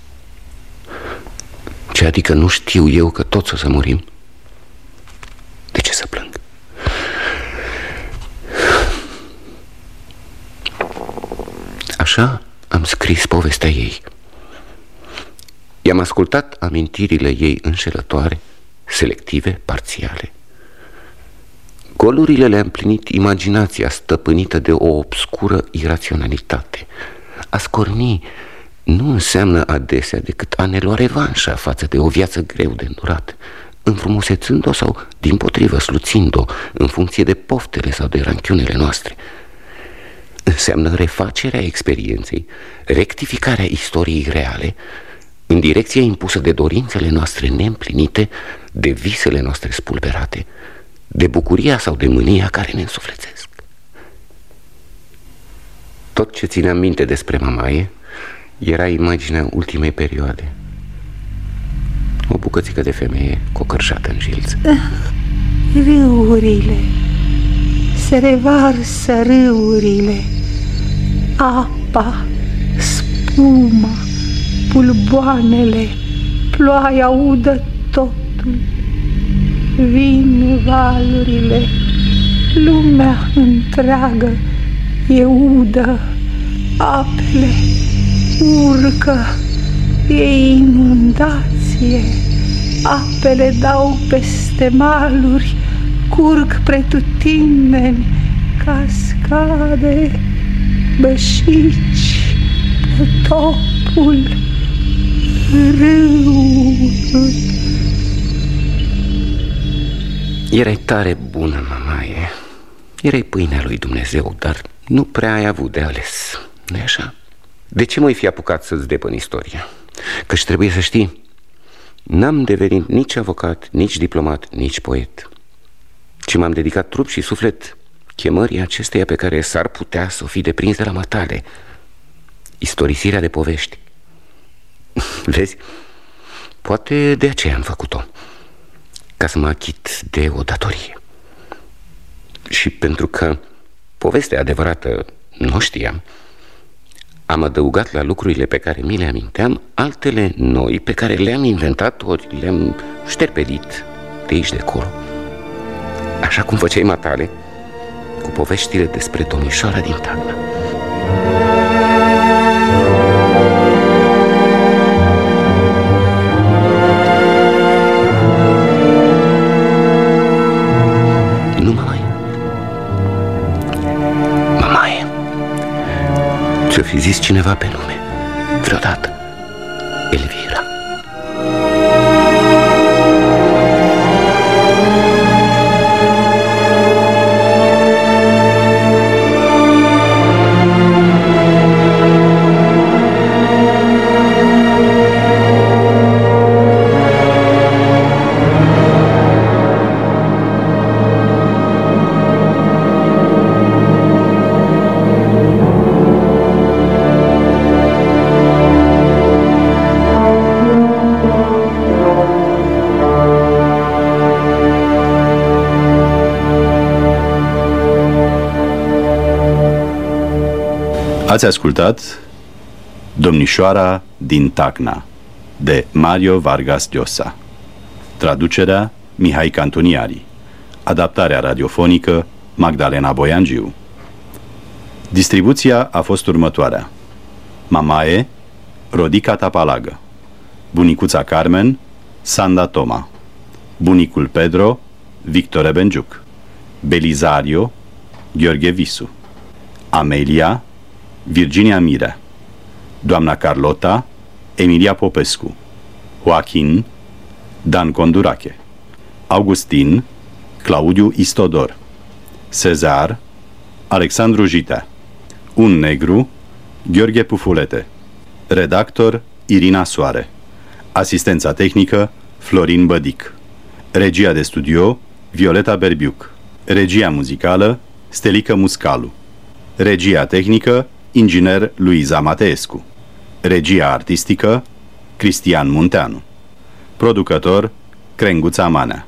Ce adică nu știu eu că toți o să murim? De ce să plâng? Așa am scris povestea ei. I-am ascultat amintirile ei înșelătoare, selective, parțiale. Golurile le-a împlinit imaginația stăpânită de o obscură iraționalitate. A scorni nu înseamnă adesea decât a ne lua revanșa față de o viață greu de îndurat, înfrumusețând-o sau, dimpotrivă, sluțind-o în funcție de poftele sau de ranchiunele noastre. Înseamnă refacerea experienței, rectificarea istoriei reale, în direcția impusă de dorințele noastre neîmplinite, de visele noastre spulberate, de bucuria sau de mânia care ne însuflețesc. Tot ce țineam minte despre mamaie era imaginea ultimei perioade. O bucățică de femeie cocărșată în jilț. Râurile, se revarsă râurile, apa, spuma, pulboanele, ploaia udă totul. Vin valurile, lumea întreagă e udă, apele urcă, e inundație, apele dau peste maluri, curg pretutindeni, cascade, bășici, potopul, râul. Erai tare bună, mamaie. Erai pâinea lui Dumnezeu, dar nu prea ai avut de ales, nu-i așa? De ce m-ai fi apucat să-ți depăn istoria? Căci trebuie să știi, n-am devenit nici avocat, nici diplomat, nici poet, ci m-am dedicat trup și suflet chemării acesteia pe care s-ar putea să o fi deprins de la matale, istorisirea de povești. Vezi, poate de aceea am făcut-o, ca să mă achit de o datorie. Și pentru că povestea adevărată nu știam, am adăugat la lucrurile pe care mi le aminteam altele noi pe care le-am inventat ori le-am șterpedit de aici de acolo. Așa cum făceai matale cu poveștile despre domnișoara din Tacna. Nu, mamaie. Mamaie, ți-o fi zis cineva pe nume vreodată? Elvira. Ați ascultat Domnișoara din Tacna, de Mario Vargas Llosa. Traducerea Mihai Cantuniari. Adaptarea radiofonică Magdalena Boiangiu. Distribuția a fost următoarea: Mamae, Rodica Tapalagă; bunicuța Carmen, Sanda Toma; bunicul Pedro, Victor Benjuc; Belizario, Gheorghe Visu; Amelia, Virginia Mirea; doamna Carlota, Emilia Popescu; Joaquin, Dan Condurache; Augustin, Claudiu Istodor; Cezar, Alexandru Jitea; Un negru, Gheorghe Pufulete; redactor, Irina Soare; asistența tehnică, Florin Bădic; regia de studio, Violeta Berbiuc; regia muzicală, Stelică Muscalu; regia tehnică, inginer Luiza Mateescu; regia artistică, Cristian Munteanu; producător, Crenguța Manea.